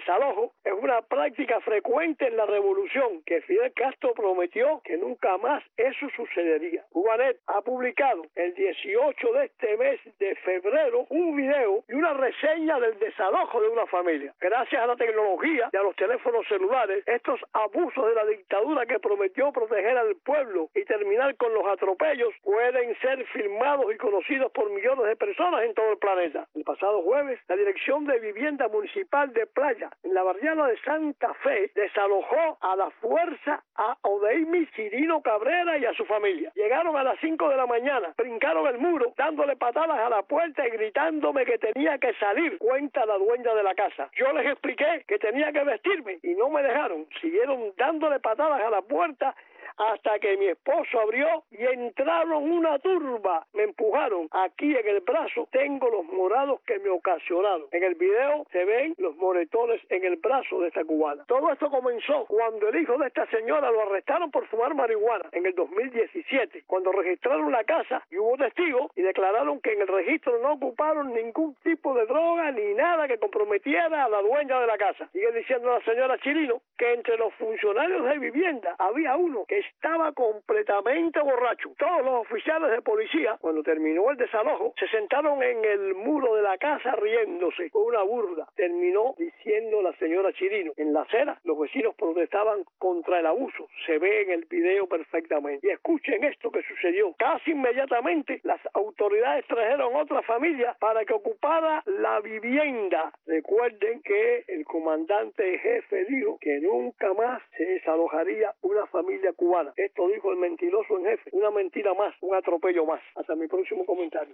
desalojo es una práctica frecuente en la revolución que Fidel Castro prometió que nunca más eso sucedería. Cubanet ha publicado el dieciocho de este mes de febrero un video y una reseña del desalojo de una familia. Gracias a la tecnología y a los teléfonos celulares, estos abusos de la dictadura que prometió proteger al pueblo y terminar con los atropellos pueden ser filmados y conocidos por millones de personas en todo el planeta. El pasado jueves, la Dirección de Vivienda Municipal de Playa, en la barriada de Santa Fe, desalojó a la fuerza a Odeimi Chirino Cabrera y a su familia. Llegaron a las cinco de la mañana, brincaron el muro, dándole patadas a la puerta y gritándome que tenía que salir, cuenta la dueña de la casa. Yo les expliqué que tenía que vestirme y no me dejaron. Siguieron dándole patadas a la puerta hasta que mi esposo abrió y entraron una turba. Me empujaron. Aquí en el brazo tengo los morados que me ocasionaron. En el video se ven los moretones en el brazo de esta cubana. Todo esto comenzó cuando el hijo de esta señora lo arrestaron por fumar marihuana en el dos mil diecisiete, cuando registraron la casa y hubo testigos y declararon que en el registro no ocuparon ningún tipo de droga ni nada que comprometiera a la dueña de la casa. Sigue diciendo la señora Chirino que entre los funcionarios de vivienda había uno que estaba completamente borracho. Todos los oficiales de policía, cuando terminó el desalojo, se sentaron en el muro de la casa riéndose. Fue una burla. Terminó diciendo la señora Chirino. En la acera, los vecinos protestaban contra el abuso. Se ve en el video perfectamente. Y escuchen esto que sucedió. Casi inmediatamente, las autoridades trajeron otra familia para que ocupara la vivienda. Recuerden que el comandante jefe dijo que nunca más se desalojaría una familia cubana. Esto dijo el mentiroso en jefe. Una mentira más, un atropello más. Hasta mi próximo comentario.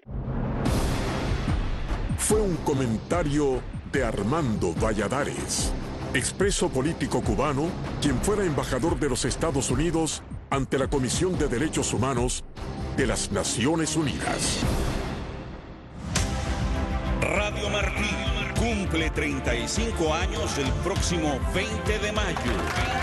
Fue un comentario de Armando Valladares, expreso político cubano, quien fuera embajador de los Estados Unidos ante la Comisión de Derechos Humanos de las Naciones Unidas. Radio Martí cumple treinta y cinco años el próximo veinte de mayo.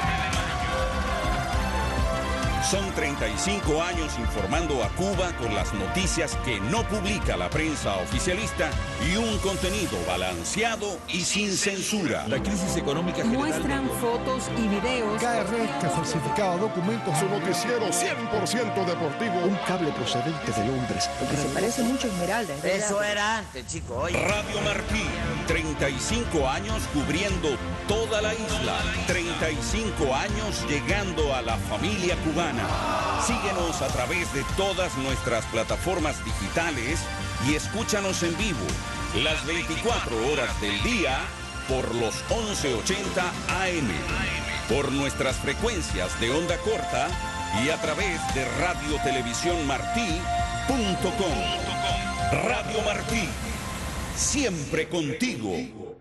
Son treinta y cinco años informando a Cuba con las noticias que no publica la prensa oficialista y un contenido balanceado y sin censura. La crisis económica general... Muestran fotos y videos. K R que falsificaba documentos. Su noticiero cien por ciento deportivo. Un cable procedente de Londres. Porque se parece mucho a Esmeralda. Eso era antes, chicos. Oye. Radio Martí, treinta y cinco años cubriendo toda la isla. treinta y cinco años llegando a la familia cubana. Síguenos a través de todas nuestras plataformas digitales y escúchanos en vivo las veinticuatro horas del día por los once ochenta A M, por nuestras frecuencias de onda corta y a través de radio televisión martí punto com. Radio Martí, siempre contigo.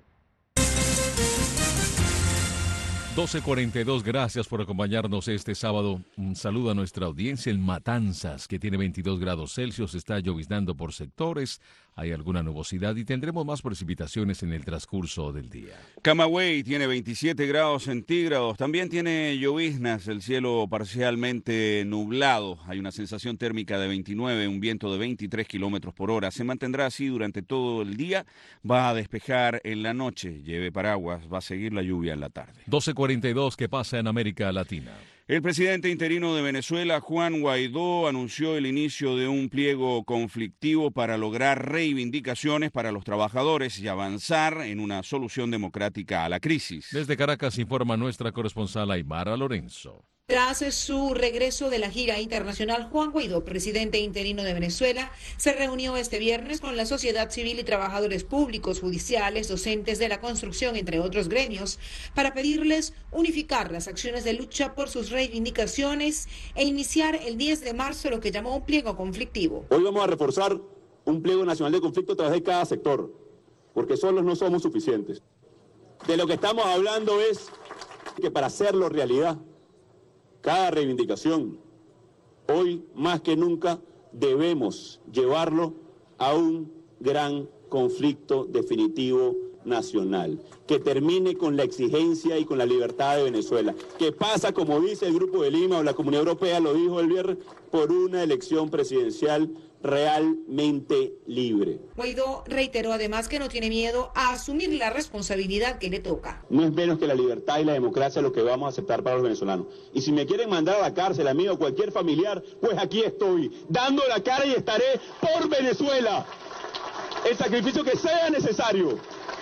doce cuarenta y dos, gracias por acompañarnos este sábado. Un saludo a nuestra audiencia en Matanzas, que tiene veintidós grados Celsius, está lloviznando por sectores, hay alguna nubosidad y tendremos más precipitaciones en el transcurso del día. Camagüey tiene veintisiete grados centígrados, también tiene lloviznas, el cielo parcialmente nublado, hay una sensación térmica de veintinueve, un viento de veintitrés kilómetros por hora, se mantendrá así durante todo el día, va a despejar en la noche, lleve paraguas, va a seguir la lluvia en la tarde. doce cuarenta y dos, ¿qué pasa en América Latina? El presidente interino de Venezuela, Juan Guaidó, anunció el inicio de un pliego conflictivo para lograr reivindicaciones para los trabajadores y avanzar en una solución democrática a la crisis. Desde Caracas informa nuestra corresponsal Aymara Lorenzo. Tras su regreso de la gira internacional, Juan Guaidó, presidente interino de Venezuela, se reunió este viernes con la sociedad civil y trabajadores públicos, judiciales, docentes de la construcción, entre otros gremios, para pedirles unificar las acciones de lucha por sus reivindicaciones e iniciar el diez de marzo lo que llamó un pliego conflictivo. Hoy vamos a reforzar un pliego nacional de conflicto a través de cada sector, porque solos no somos suficientes. De lo que estamos hablando es que para hacerlo realidad, cada reivindicación, hoy más que nunca, debemos llevarlo a un gran conflicto definitivo nacional, que termine con la exigencia y con la libertad de Venezuela, que pasa, como dice el Grupo de Lima o la Comunidad Europea, lo dijo el viernes, por una elección presidencial realmente libre. Guaidó reiteró además que no tiene miedo a asumir la responsabilidad que le toca. No es menos que la libertad y la democracia lo que vamos a aceptar para los venezolanos. Y si me quieren mandar a la cárcel a mí o cualquier familiar, pues aquí estoy, dando la cara y estaré por Venezuela. El sacrificio que sea necesario.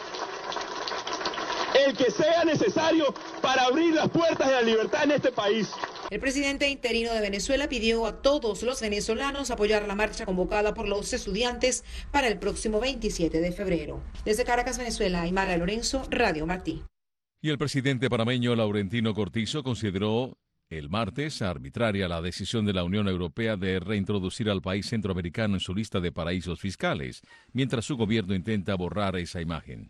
El que sea necesario para abrir las puertas de la libertad en este país. El presidente interino de Venezuela pidió a todos los venezolanos apoyar la marcha convocada por los estudiantes para el próximo veintisiete de febrero. Desde Caracas, Venezuela, Aymara Lorenzo, Radio Martí. Y el presidente panameño Laurentino Cortizo consideró el martes arbitraria la decisión de la Unión Europea de reintroducir al país centroamericano en su lista de paraísos fiscales, mientras su gobierno intenta borrar esa imagen.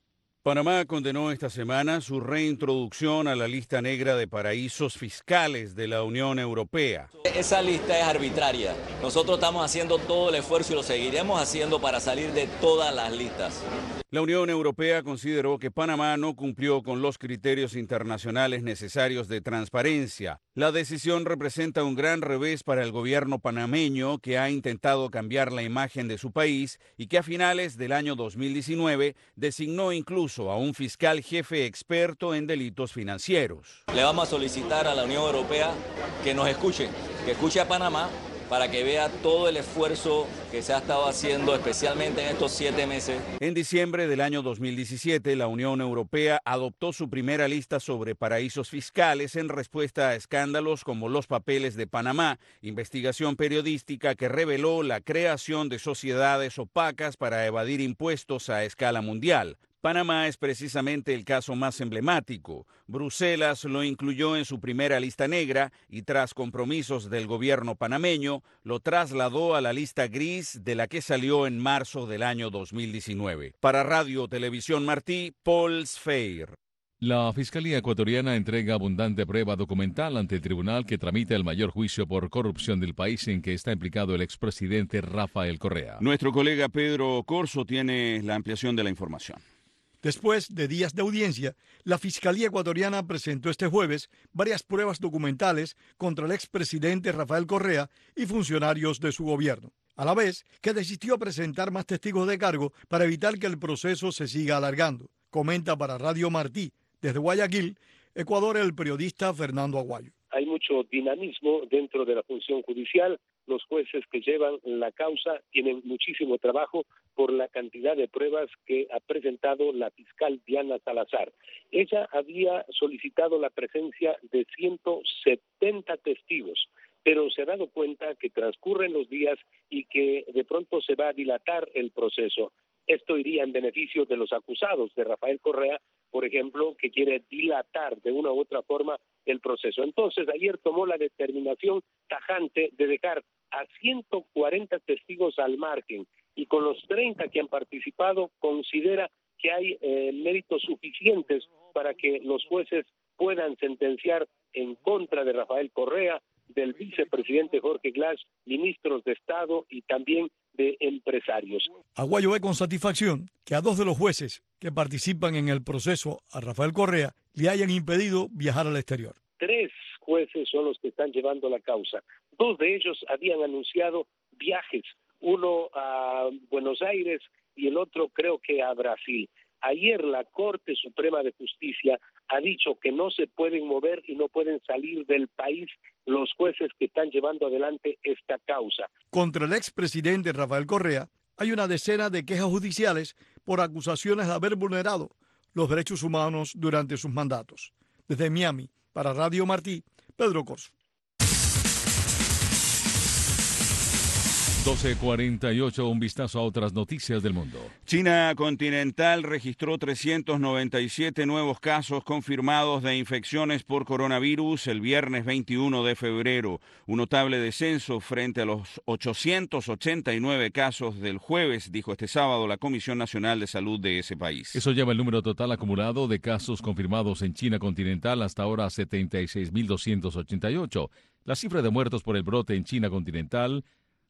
Panamá condenó esta semana su reintroducción a la lista negra de paraísos fiscales de la Unión Europea. Esa lista es arbitraria. Nosotros estamos haciendo todo el esfuerzo y lo seguiremos haciendo para salir de todas las listas. La Unión Europea consideró que Panamá no cumplió con los criterios internacionales necesarios de transparencia. La decisión representa un gran revés para el gobierno panameño, que ha intentado cambiar la imagen de su país y que a finales del año dos mil diecinueve designó incluso a un fiscal jefe experto en delitos financieros. Le vamos a solicitar a la Unión Europea que nos escuche, que escuche a Panamá para que vea todo el esfuerzo que se ha estado haciendo, especialmente en estos siete meses. En diciembre del año dos mil diecisiete, la Unión Europea adoptó su primera lista sobre paraísos fiscales en respuesta a escándalos como los papeles de Panamá, investigación periodística que reveló la creación de sociedades opacas para evadir impuestos a escala mundial. Panamá es precisamente el caso más emblemático. Bruselas lo incluyó en su primera lista negra y tras compromisos del gobierno panameño, lo trasladó a la lista gris de la que salió en marzo del año dos mil diecinueve. Para Radio Televisión Martí, Paul Sfeir. La Fiscalía ecuatoriana entrega abundante prueba documental ante el tribunal que tramita el mayor juicio por corrupción del país en que está implicado el expresidente Rafael Correa. Nuestro colega Pedro Corso tiene la ampliación de la información. Después de días de audiencia, la Fiscalía ecuatoriana presentó este jueves varias pruebas documentales contra el expresidente Rafael Correa y funcionarios de su gobierno, a la vez que desistió presentar más testigos de cargo para evitar que el proceso se siga alargando. Comenta para Radio Martí, desde Guayaquil, Ecuador, el periodista Fernando Aguayo. Hay mucho dinamismo dentro de la función judicial. Los jueces que llevan la causa tienen muchísimo trabajo por la cantidad de pruebas que ha presentado la fiscal Diana Salazar. Ella había solicitado la presencia de ciento setenta testigos, pero se ha dado cuenta que transcurren los días y que de pronto se va a dilatar el proceso. Esto iría en beneficio de los acusados, de Rafael Correa, por ejemplo, que quiere dilatar de una u otra forma el proceso. Entonces, ayer tomó la determinación tajante de dejar a ciento cuarenta testigos al margen y con los treinta que han participado considera que hay eh, méritos suficientes para que los jueces puedan sentenciar en contra de Rafael Correa, del vicepresidente Jorge Glass, ministros de Estado y también de empresarios. Aguayo ve con satisfacción que a dos de los jueces que participan en el proceso a Rafael Correa le hayan impedido viajar al exterior. Tres jueces son los que están llevando la causa. Dos de ellos habían anunciado viajes, uno a Buenos Aires y el otro creo que a Brasil. Ayer la Corte Suprema de Justicia ha dicho que no se pueden mover y no pueden salir del país los jueces que están llevando adelante esta causa. Contra el expresidente Rafael Correa hay una decena de quejas judiciales por acusaciones de haber vulnerado los derechos humanos durante sus mandatos. Desde Miami, para Radio Martí, Pedro Corso. doce cuarenta y ocho, un vistazo a otras noticias del mundo. China continental registró trescientos noventa y siete nuevos casos confirmados de infecciones por coronavirus el viernes veintiuno de febrero, un notable descenso frente a los ochocientos ochenta y nueve casos del jueves, dijo este sábado la Comisión Nacional de Salud de ese país. Eso lleva el número total acumulado de casos confirmados en China continental hasta ahora a setenta y seis mil doscientos ochenta y ocho. La cifra de muertos por el brote en China continental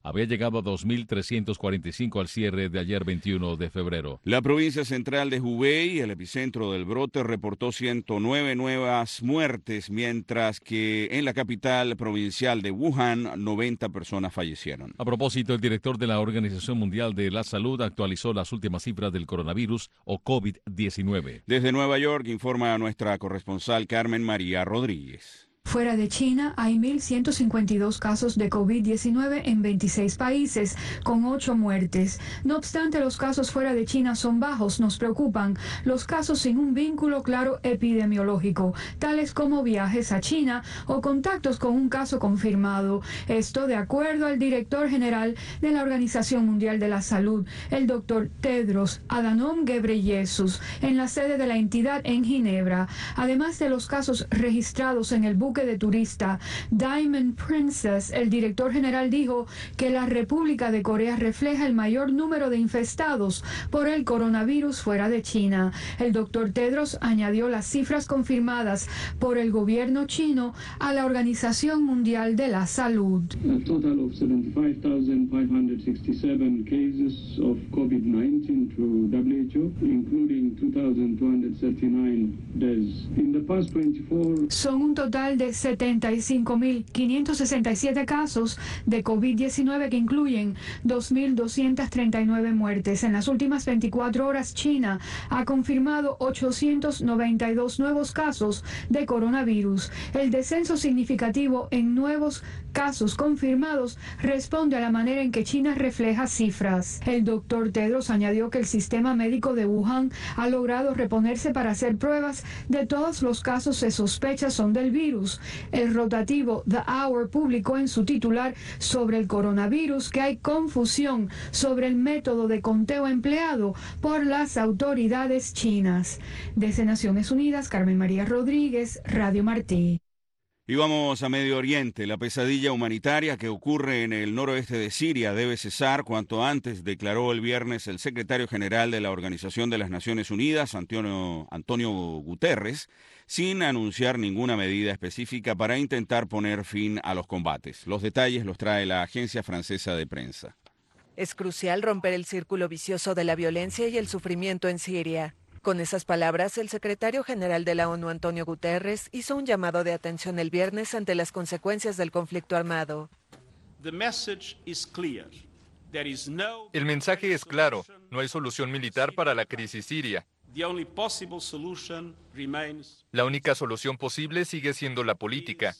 Había llegado a dos mil trescientos cuarenta y cinco al cierre de ayer veintiuno de febrero. La provincia central de Hubei, el epicentro del brote, reportó ciento nueve nuevas muertes, mientras que en la capital provincial de Wuhan, noventa personas fallecieron. A propósito, el director de la Organización Mundial de la Salud actualizó las últimas cifras del coronavirus o COVID diecinueve. Desde Nueva York informa nuestra corresponsal Carmen María Rodríguez. Fuera de China hay mil ciento cincuenta y dos casos de COVID diecinueve en veintiséis países, con ocho muertes. No obstante, los casos fuera de China son bajos, nos preocupan los casos sin un vínculo claro epidemiológico, tales como viajes a China o contactos con un caso confirmado. Esto de acuerdo al director general de la Organización Mundial de la Salud, el doctor Tedros Adhanom Ghebreyesus, en la sede de la entidad en Ginebra. Además de los casos registrados en el buque de turista Diamond Princess, el director general dijo que la República de Corea refleja el mayor número de infectados por el coronavirus fuera de China. El doctor Tedros añadió las cifras confirmadas por el gobierno chino a la Organización Mundial de la Salud. A total of seventy-five thousand five hundred sixty-seven cases of COVID nineteen to W H O, including two thousand two hundred thirty-nine deaths. In the past twenty-four... Son un total de setenta y cinco mil quinientos sesenta y siete casos de COVID diecinueve que incluyen dos mil doscientas treinta y nueve muertes. En las últimas veinticuatro horas, China ha confirmado ochocientos noventa y dos nuevos casos de coronavirus. El descenso significativo en nuevos casos confirmados responde a la manera en que China refleja cifras. El doctor Tedros añadió que el sistema médico de Wuhan ha logrado reponerse para hacer pruebas de todos los casos se sospecha son del virus. El rotativo The Hour publicó en su titular sobre el coronavirus que hay confusión sobre el método de conteo empleado por las autoridades chinas. Desde Naciones Unidas, Carmen María Rodríguez, Radio Martí. Y vamos a Medio Oriente. La pesadilla humanitaria que ocurre en el noroeste de Siria debe cesar cuanto antes, declaró el viernes el secretario general de la Organización de las Naciones Unidas, Antonio, Antonio Guterres, sin anunciar ninguna medida específica para intentar poner fin a los combates. Los detalles los trae la agencia francesa de prensa. Es crucial romper el círculo vicioso de la violencia y el sufrimiento en Siria. Con esas palabras, el secretario general de la ONU, Antonio Guterres, hizo un llamado de atención el viernes ante las consecuencias del conflicto armado. El mensaje es claro, no hay solución militar para la crisis siria. La única solución posible sigue siendo la política.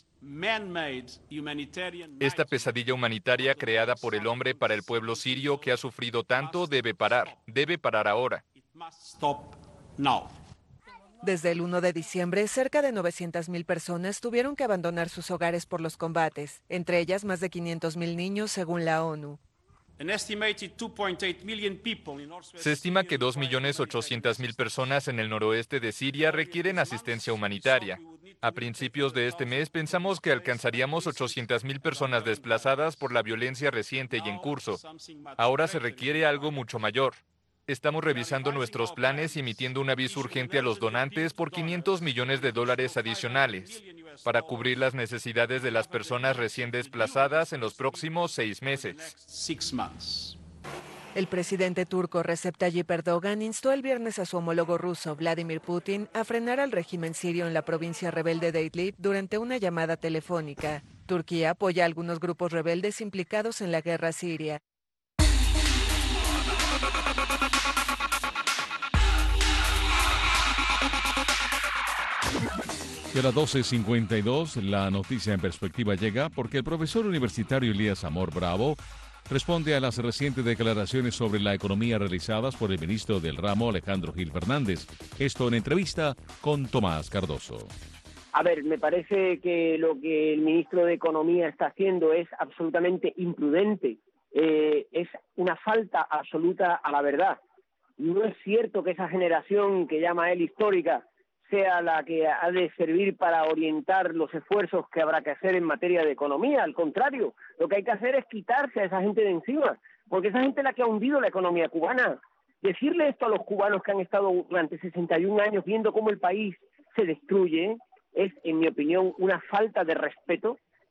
Esta pesadilla humanitaria creada por el hombre para el pueblo sirio que ha sufrido tanto debe parar, debe parar ahora. Desde el uno de diciembre, cerca de novecientas mil personas tuvieron que abandonar sus hogares por los combates, entre ellas más de quinientos mil niños según la ONU. Se estima que dos millones ochocientas mil personas en el noroeste de Siria requieren asistencia humanitaria. A principios de este mes pensamos que alcanzaríamos ochocientas mil personas desplazadas por la violencia reciente y en curso. Ahora se requiere algo mucho mayor. Estamos revisando nuestros planes y emitiendo un aviso urgente a los donantes por quinientos millones de dólares adicionales para cubrir las necesidades de las personas recién desplazadas en los próximos seis meses. El presidente turco Recep Tayyip Erdogan instó el viernes a su homólogo ruso Vladimir Putin a frenar al régimen sirio en la provincia rebelde de Idlib durante una llamada telefónica. Turquía apoya a algunos grupos rebeldes implicados en la guerra siria. Y a las doce cincuenta y dos, la noticia en perspectiva llega porque el profesor universitario Elías Amor Bravo responde a las recientes declaraciones sobre la economía realizadas por el ministro del ramo Alejandro Gil Fernández. Esto en entrevista con Tomás Cardoso. A ver, me parece que lo que el ministro de Economía está haciendo es absolutamente imprudente. Eh, es una falta absoluta a la verdad. No es cierto que esa generación que llama él histórica sea la que ha de servir para orientar los esfuerzos que habrá que hacer en materia de economía. Al contrario, lo que hay que hacer es quitarse a esa gente de encima, porque esa gente es la que ha hundido la economía cubana. Decirle esto a los cubanos que han estado durante sesenta y un años viendo cómo el país se destruye es, en mi opinión, una falta de respeto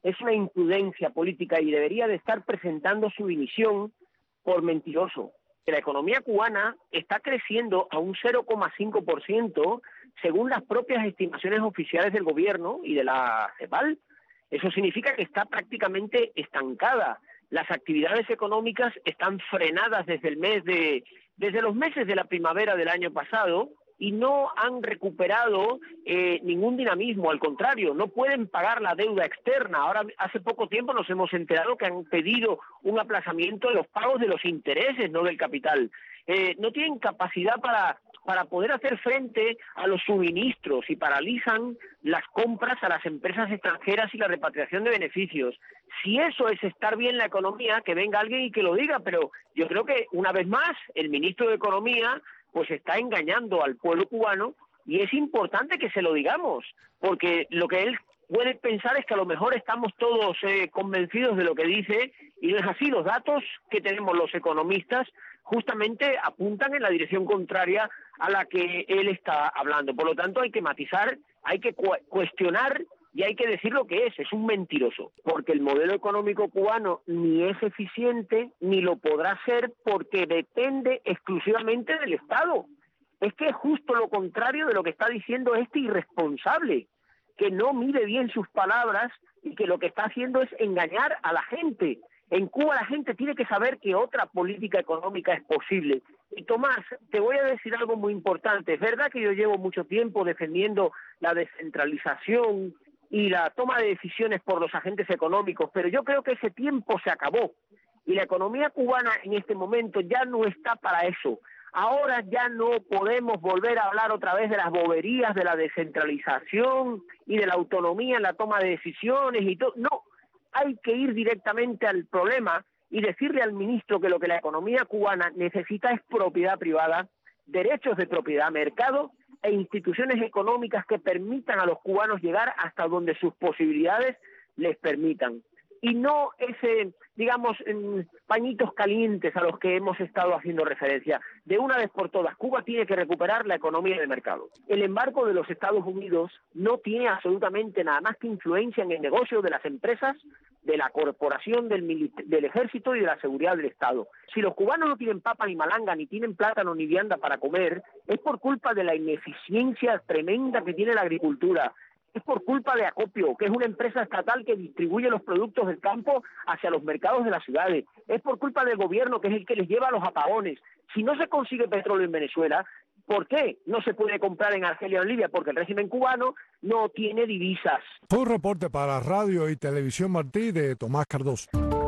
es una imprudencia política y debería de estar presentando su dimisión por mentiroso. La economía cubana está creciendo a un cero coma cinco por ciento según las propias estimaciones oficiales del gobierno y de la CEPAL. Eso significa que está prácticamente estancada. Las actividades económicas están frenadas desde el mes de, desde los meses de la primavera del año pasado y no han recuperado eh, ningún dinamismo, al contrario, no pueden pagar la deuda externa. Ahora, hace poco tiempo nos hemos enterado que han pedido un aplazamiento de los pagos de los intereses, no del capital. Eh, no tienen capacidad para, para poder hacer frente a los suministros y paralizan las compras a las empresas extranjeras y la repatriación de beneficios. Si eso es estar bien la economía, que venga alguien y que lo diga, pero yo creo que, una vez más, el ministro de Economía pues está engañando al pueblo cubano y es importante que se lo digamos, porque lo que él puede pensar es que a lo mejor estamos todos eh, convencidos de lo que dice y no es así. Los datos que tenemos los economistas justamente apuntan en la dirección contraria a la que él está hablando. Por lo tanto, hay que matizar, hay que cu- cuestionar y hay que decir lo que es, es un mentiroso, porque el modelo económico cubano ni es eficiente ni lo podrá ser porque depende exclusivamente del Estado. Es que es justo lo contrario de lo que está diciendo este irresponsable, que no mide bien sus palabras y que lo que está haciendo es engañar a la gente. En Cuba la gente tiene que saber que otra política económica es posible. Y Tomás, te voy a decir algo muy importante. Es verdad que yo llevo mucho tiempo defendiendo la descentralización y la toma de decisiones por los agentes económicos, pero yo creo que ese tiempo se acabó y la economía cubana en este momento ya no está para eso. Ahora ya no podemos volver a hablar otra vez de las boberías de la descentralización y de la autonomía en la toma de decisiones y todo. No, hay que ir directamente al problema y decirle al ministro que lo que la economía cubana necesita es propiedad privada, derechos de propiedad, mercado e instituciones económicas que permitan a los cubanos llegar hasta donde sus posibilidades les permitan. Y no ese, digamos, pañitos calientes a los que hemos estado haciendo referencia. De una vez por todas, Cuba tiene que recuperar la economía de mercado. El embargo de los Estados Unidos no tiene absolutamente nada más que influencia en el negocio de las empresas, de la corporación, del, milit- del ejército y de la seguridad del Estado. Si los cubanos no tienen papa ni malanga, ni tienen plátano ni vianda para comer, es por culpa de la ineficiencia tremenda que tiene la agricultura. Es por culpa de Acopio, que es una empresa estatal que distribuye los productos del campo hacia los mercados de las ciudades. Es por culpa del gobierno, que es el que les lleva a los apagones. Si no se consigue petróleo en Venezuela, ¿por qué no se puede comprar en Argelia o en Libia? Porque el régimen cubano no tiene divisas. Fue un reporte para Radio y Televisión Martí de Tomás Cardoso.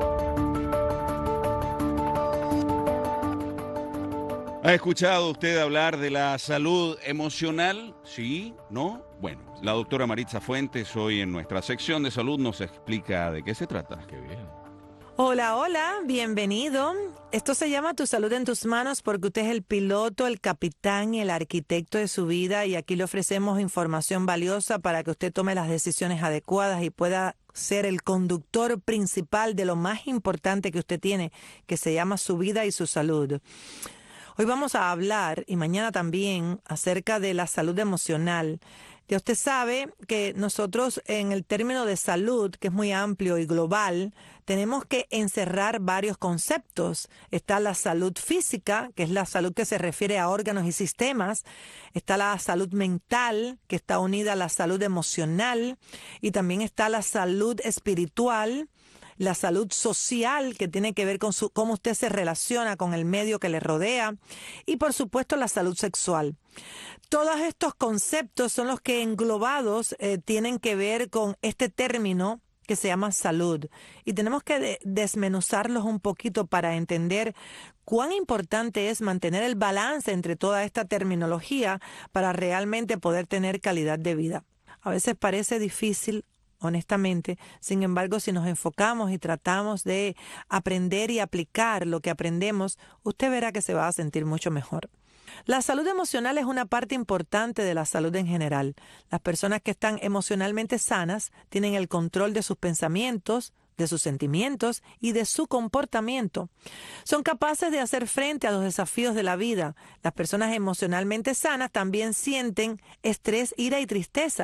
¿Ha escuchado usted hablar de la salud emocional? ¿Sí? ¿No? Bueno, la doctora Maritza Fuentes hoy en nuestra sección de salud nos explica de qué se trata. Qué bien. Hola, hola, bienvenido. Esto se llama Tu Salud en Tus Manos porque usted es el piloto, el capitán y el arquitecto de su vida y aquí le ofrecemos información valiosa para que usted tome las decisiones adecuadas y pueda ser el conductor principal de lo más importante que usted tiene, que se llama su vida y su salud. Hoy vamos a hablar, y mañana también, acerca de la salud emocional. Ya usted sabe que nosotros en el término de salud, que es muy amplio y global, tenemos que encerrar varios conceptos. Está la salud física, que es la salud que se refiere a órganos y sistemas. Está la salud mental, que está unida a la salud emocional. Y también está la salud espiritual, la salud social, que tiene que ver con su, cómo usted se relaciona con el medio que le rodea, y por supuesto la salud sexual. Todos estos conceptos son los que englobados eh, tienen que ver con este término que se llama salud. Y tenemos que de- desmenuzarlos un poquito para entender cuán importante es mantener el balance entre toda esta terminología para realmente poder tener calidad de vida. A veces parece difícil, honestamente. Sin embargo, si nos enfocamos y tratamos de aprender y aplicar lo que aprendemos, usted verá que se va a sentir mucho mejor. La salud emocional es una parte importante de la salud en general. Las personas que están emocionalmente sanas tienen el control de sus pensamientos, de sus sentimientos y de su comportamiento. Son capaces de hacer frente a los desafíos de la vida. Las personas emocionalmente sanas también sienten estrés, ira y tristeza.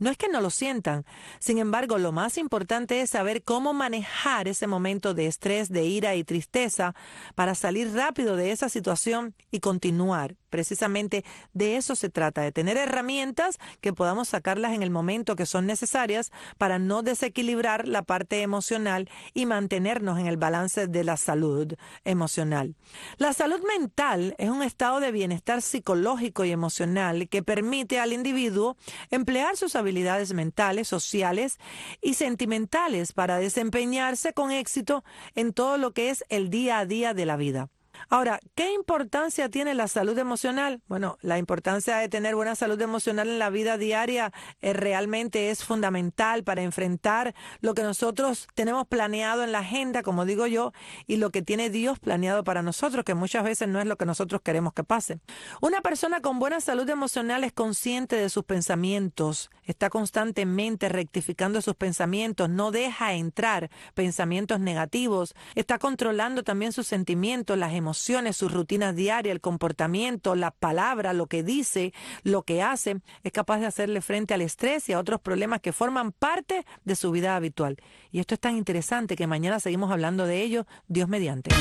No es que no lo sientan. Sin embargo, lo más importante es saber cómo manejar ese momento de estrés, de ira y tristeza para salir rápido de esa situación y continuar. Precisamente de eso se trata, de tener herramientas que podamos sacarlas en el momento que son necesarias para no desequilibrar la parte emocional y mantenernos en el balance de la salud emocional. La salud mental es un estado de bienestar psicológico y emocional que permite al individuo emplear sus habilidades mentales, sociales y sentimentales para desempeñarse con éxito en todo lo que es el día a día de la vida. Ahora, ¿qué importancia tiene la salud emocional? Bueno, la importancia de tener buena salud emocional en la vida diaria eh, realmente es fundamental para enfrentar lo que nosotros tenemos planeado en la agenda, como digo yo, y lo que tiene Dios planeado para nosotros, que muchas veces no es lo que nosotros queremos que pase. Una persona con buena salud emocional es consciente de sus pensamientos, está constantemente rectificando sus pensamientos, no deja entrar pensamientos negativos, está controlando también sus sentimientos, las emociones, sus rutinas diarias, el comportamiento, la palabra, lo que dice, lo que hace, es capaz de hacerle frente al estrés y a otros problemas que forman parte de su vida habitual. Y esto es tan interesante que mañana seguimos hablando de ello, Dios mediante.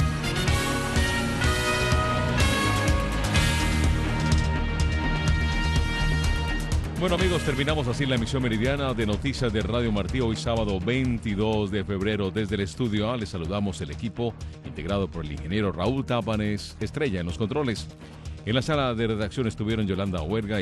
Bueno amigos, terminamos así la emisión meridiana de Noticias de Radio Martí, hoy sábado veintidós de febrero. Desde el estudio A les saludamos el equipo integrado por el ingeniero Raúl Tápanes, estrella en los controles. En la sala de redacción estuvieron Yolanda Huerga